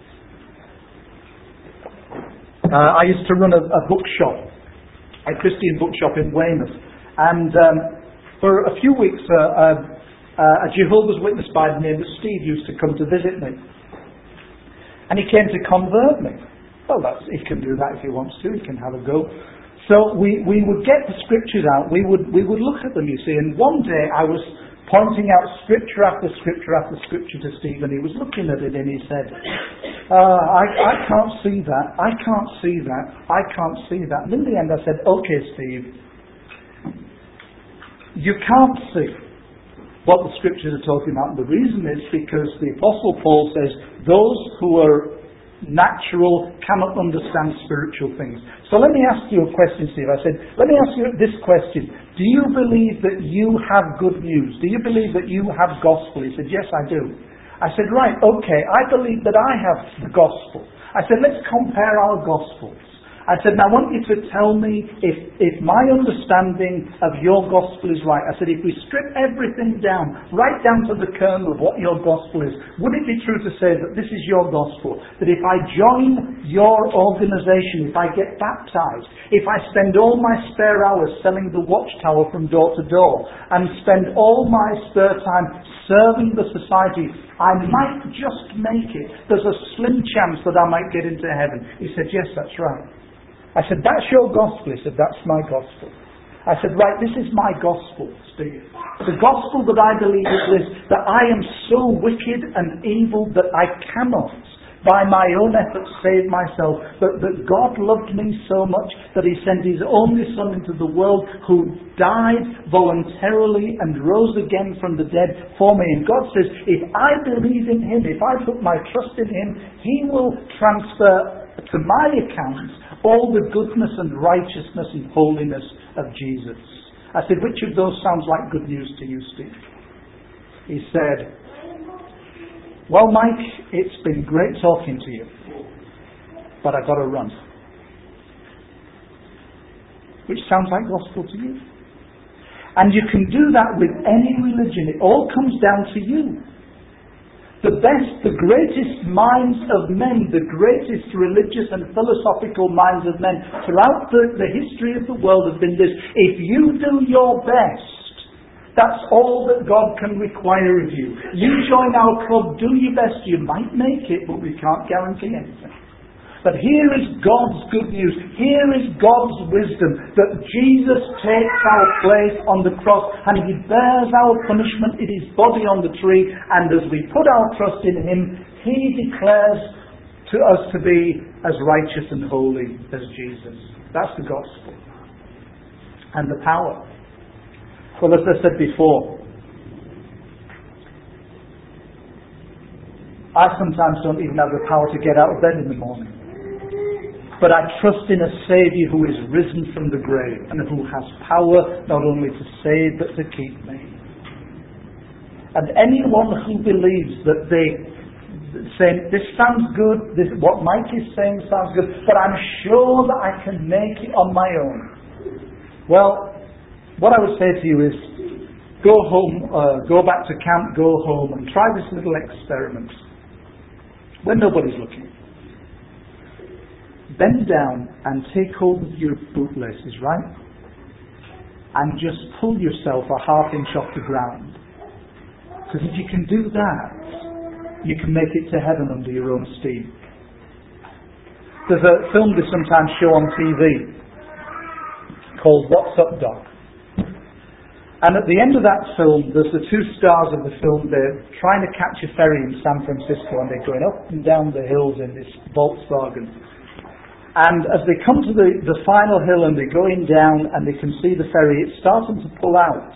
Speaker 1: I used to run a bookshop, a Christian bookshop in Weymouth. And for a few weeks, a Jehovah's Witness by the name of Steve used to come to visit me. And he came to convert me. Well, he can do that if he wants to. He can have a go. So we would get the scriptures out. We would look at them, you see. And one day I was pointing out scripture after scripture after scripture to Steve, and he was looking at it and he said, I can't see that. I can't see that. I can't see that. And in the end I said, okay, Steve, you can't see what the scriptures are talking about. And the reason is because the Apostle Paul says those who are natural cannot understand spiritual things. So let me ask you a question, Steve. I said, let me ask you this question. Do you believe that you have good news? Do you believe that you have gospel? He said, yes, I do. I said, right, okay, I believe that I have the gospel. I said, let's compare our gospels. I said, now I want you to tell me if my understanding of your gospel is right. I said, if we strip everything down, right down to the kernel of what your gospel is, would it be true to say that this is your gospel? That if I join your organization, if I get baptized, if I spend all my spare hours selling the Watchtower from door to door, and spend all my spare time serving the society, I might just make it. There's a slim chance that I might get into heaven. He said, yes, that's right. I said, that's your gospel. He said, that's my gospel. I said, right, this is my gospel, Steve. The gospel that I believe is this, that I am so wicked and evil that I cannot, by my own efforts, save myself, but that God loved me so much that he sent his only Son into the world, who died voluntarily and rose again from the dead for me. And God says, if I believe in him, if I put my trust in him, he will transfer to my account all the goodness and righteousness and holiness of Jesus. I said, which of those sounds like good news to you, Steve? He said, well, Mike, it's been great talking to you, but I've got to run. Which sounds like gospel to you? And you can do that with any religion. It all comes down to you. The best, the greatest minds of men, the greatest religious and philosophical minds of men throughout the history of the world have been this: if you do your best, that's all that God can require of you. You join our club, do your best, you might make it, but we can't guarantee anything. But here is God's good news. Here is God's wisdom, that Jesus takes our place on the cross and He bears our punishment in His body on the tree, and as we put our trust in Him, He declares to us to be as righteous and holy as Jesus. That's the gospel. And the power. Well, as I said before, I sometimes don't even have the power to get out of bed in the morning. But I trust in a Saviour who is risen from the grave and who has power not only to save but to keep me. And anyone who believes that they say, this sounds good, what Mike is saying sounds good, but I'm sure that I can make it on my own. Well, what I would say to you is, go home, go back to camp, go home and try this little experiment. When nobody's looking. Bend down and take hold of your bootlaces, right? And just pull yourself a half-inch off the ground. Because if you can do that, you can make it to heaven under your own steam. There's a film they sometimes show on TV called What's Up, Doc? And at the end of that film, there's the two stars of the film. They're trying to catch a ferry in San Francisco, and they're going up and down the hills in this Volkswagen. And as they come to the final hill and they're going down and they can see the ferry, it's starting to pull out.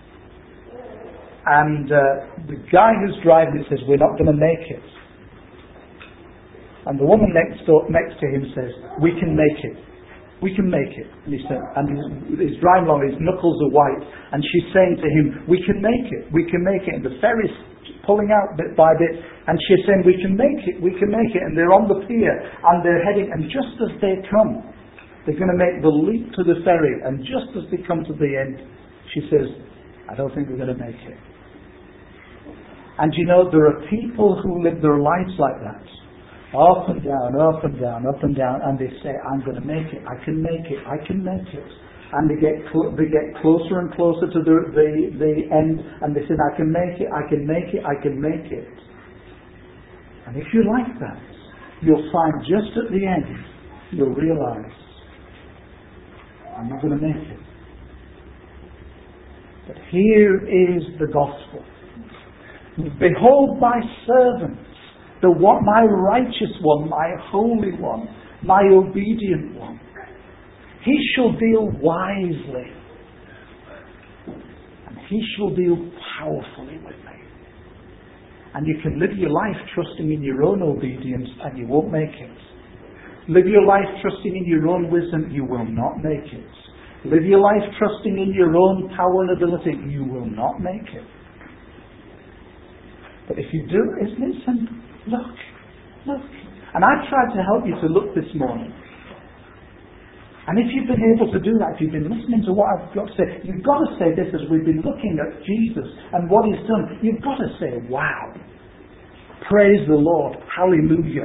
Speaker 1: And the guy who's driving it says, we're not going to make it. And the woman next to him says, we can make it. We can make it. And he said, and he's driving along, his knuckles are white, and she's saying to him, we can make it, we can make it. And the ferry's pulling out bit by bit, and she's saying, we can make it, we can make it. And they're on the pier, and they're heading, and just as they come, they're going to make the leap to the ferry, and just as they come to the end, she says, I don't think we're going to make it. And you know, there are people who live their lives like that. Up and down, up and down, up and down, and they say, I'm going to make it, I can make it, I can make it. And they get closer and closer to the end, and they say, I can make it, I can make it, I can make it. And if you're like that, you'll find just at the end, you'll realize, I'm not going to make it. But here is the gospel. Behold my servant, my righteous one, my holy one, my obedient one. He shall deal wisely, and he shall deal powerfully with me. And you can live your life trusting in your own obedience, and you won't make it. Live your life trusting in your own wisdom, you will not make it. Live your life trusting in your own power and ability, you will not make it. But if you do, isn't it simple? Look. And I tried to help you to look this morning. And if you've been able to do that, if you've been listening to what I've got to say, you've got to say this as we've been looking at Jesus and what He's done. You've got to say, wow. Praise the Lord. Hallelujah.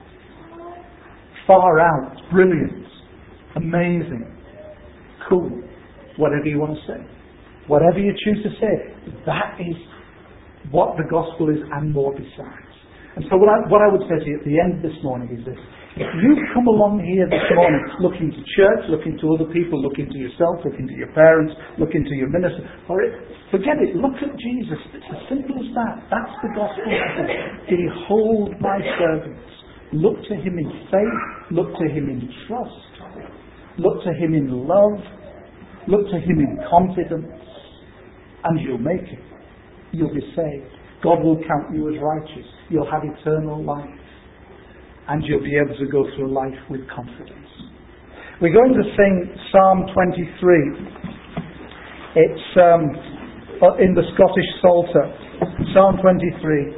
Speaker 1: Far out. Brilliant. Amazing. Cool. Whatever you want to say. Whatever you choose to say. That is what the gospel is and more besides. And so what I would say to you at the end of this morning is this. If you come along here this morning looking to church, looking to other people, looking to yourself, looking to your parents, looking to your minister, forget it, look at Jesus. It's as simple as that. That's the gospel message. Behold my servants. Look to Him in faith. Look to Him in trust. Look to Him in love. Look to Him in confidence. And you'll make it. You'll be saved. God will count you as righteous. You'll have eternal life. And you'll be able to go through life with confidence. We're going to sing Psalm 23. It's in the Scottish Psalter. Psalm 23.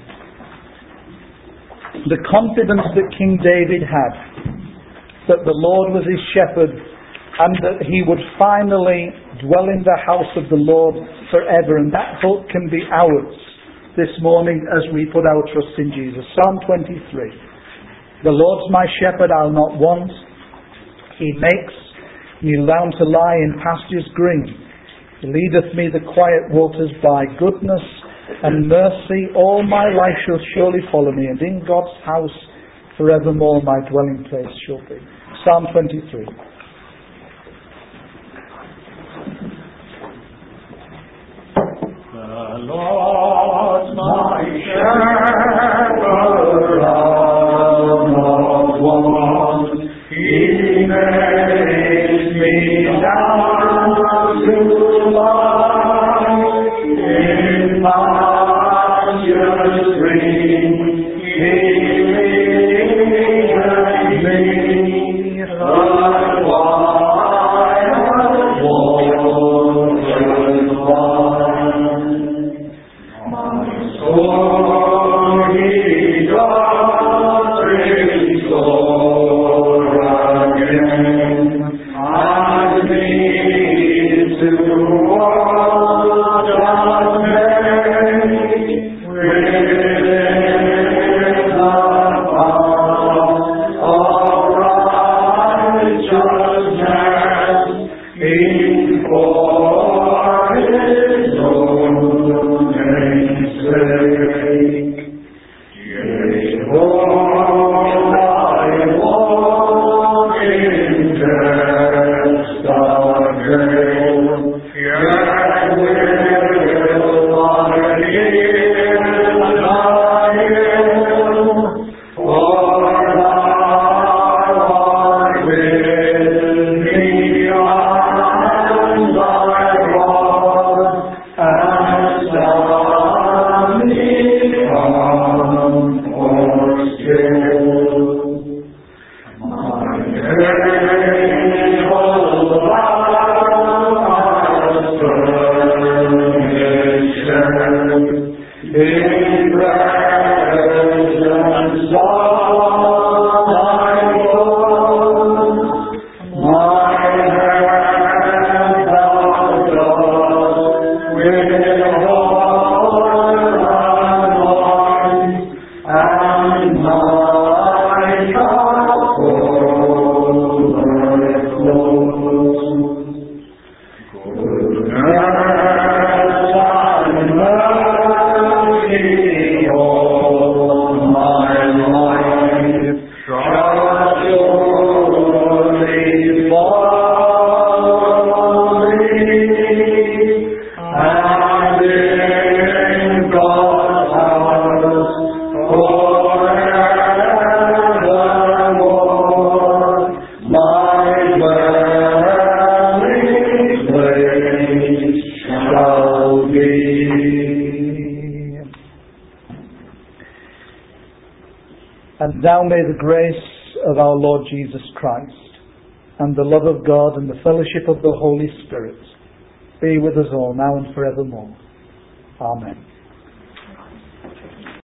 Speaker 1: The confidence that King David had, that the Lord was his shepherd, and that he would finally dwell in the house of the Lord forever. And that hope can be ours this morning as we put our trust in Jesus. Psalm 23. The Lord's my shepherd, I'll not want. He makes me down to lie in pastures green. He leadeth me the quiet waters by goodness and mercy. All my life shall surely follow me, and in God's house forevermore my dwelling place shall be. Psalm 23.
Speaker 2: The Lord my shepherd, I'll not want. He makes me down to lie in pastures green. He leadeth me, but while waters run, my soul he doth restore again, and leads to water's edge, within the path of righteousness, for his own name's sake. Yea, though I walk in depths of hell, yet will I hear thy will, for thou art with me, and thy rod hast done me comfort still. My faithful thou hast furnished in presence of thy Lord. My hand thou dost withhold and my cup overflows. Goodness and mercy all my life shall surely follow me, and in God's house forevermore my dwelling place shall be.
Speaker 1: And now may the grace of our Lord Jesus Christ, and the love of God, and the fellowship of the Holy Spirit be with us all now and forevermore. Amen.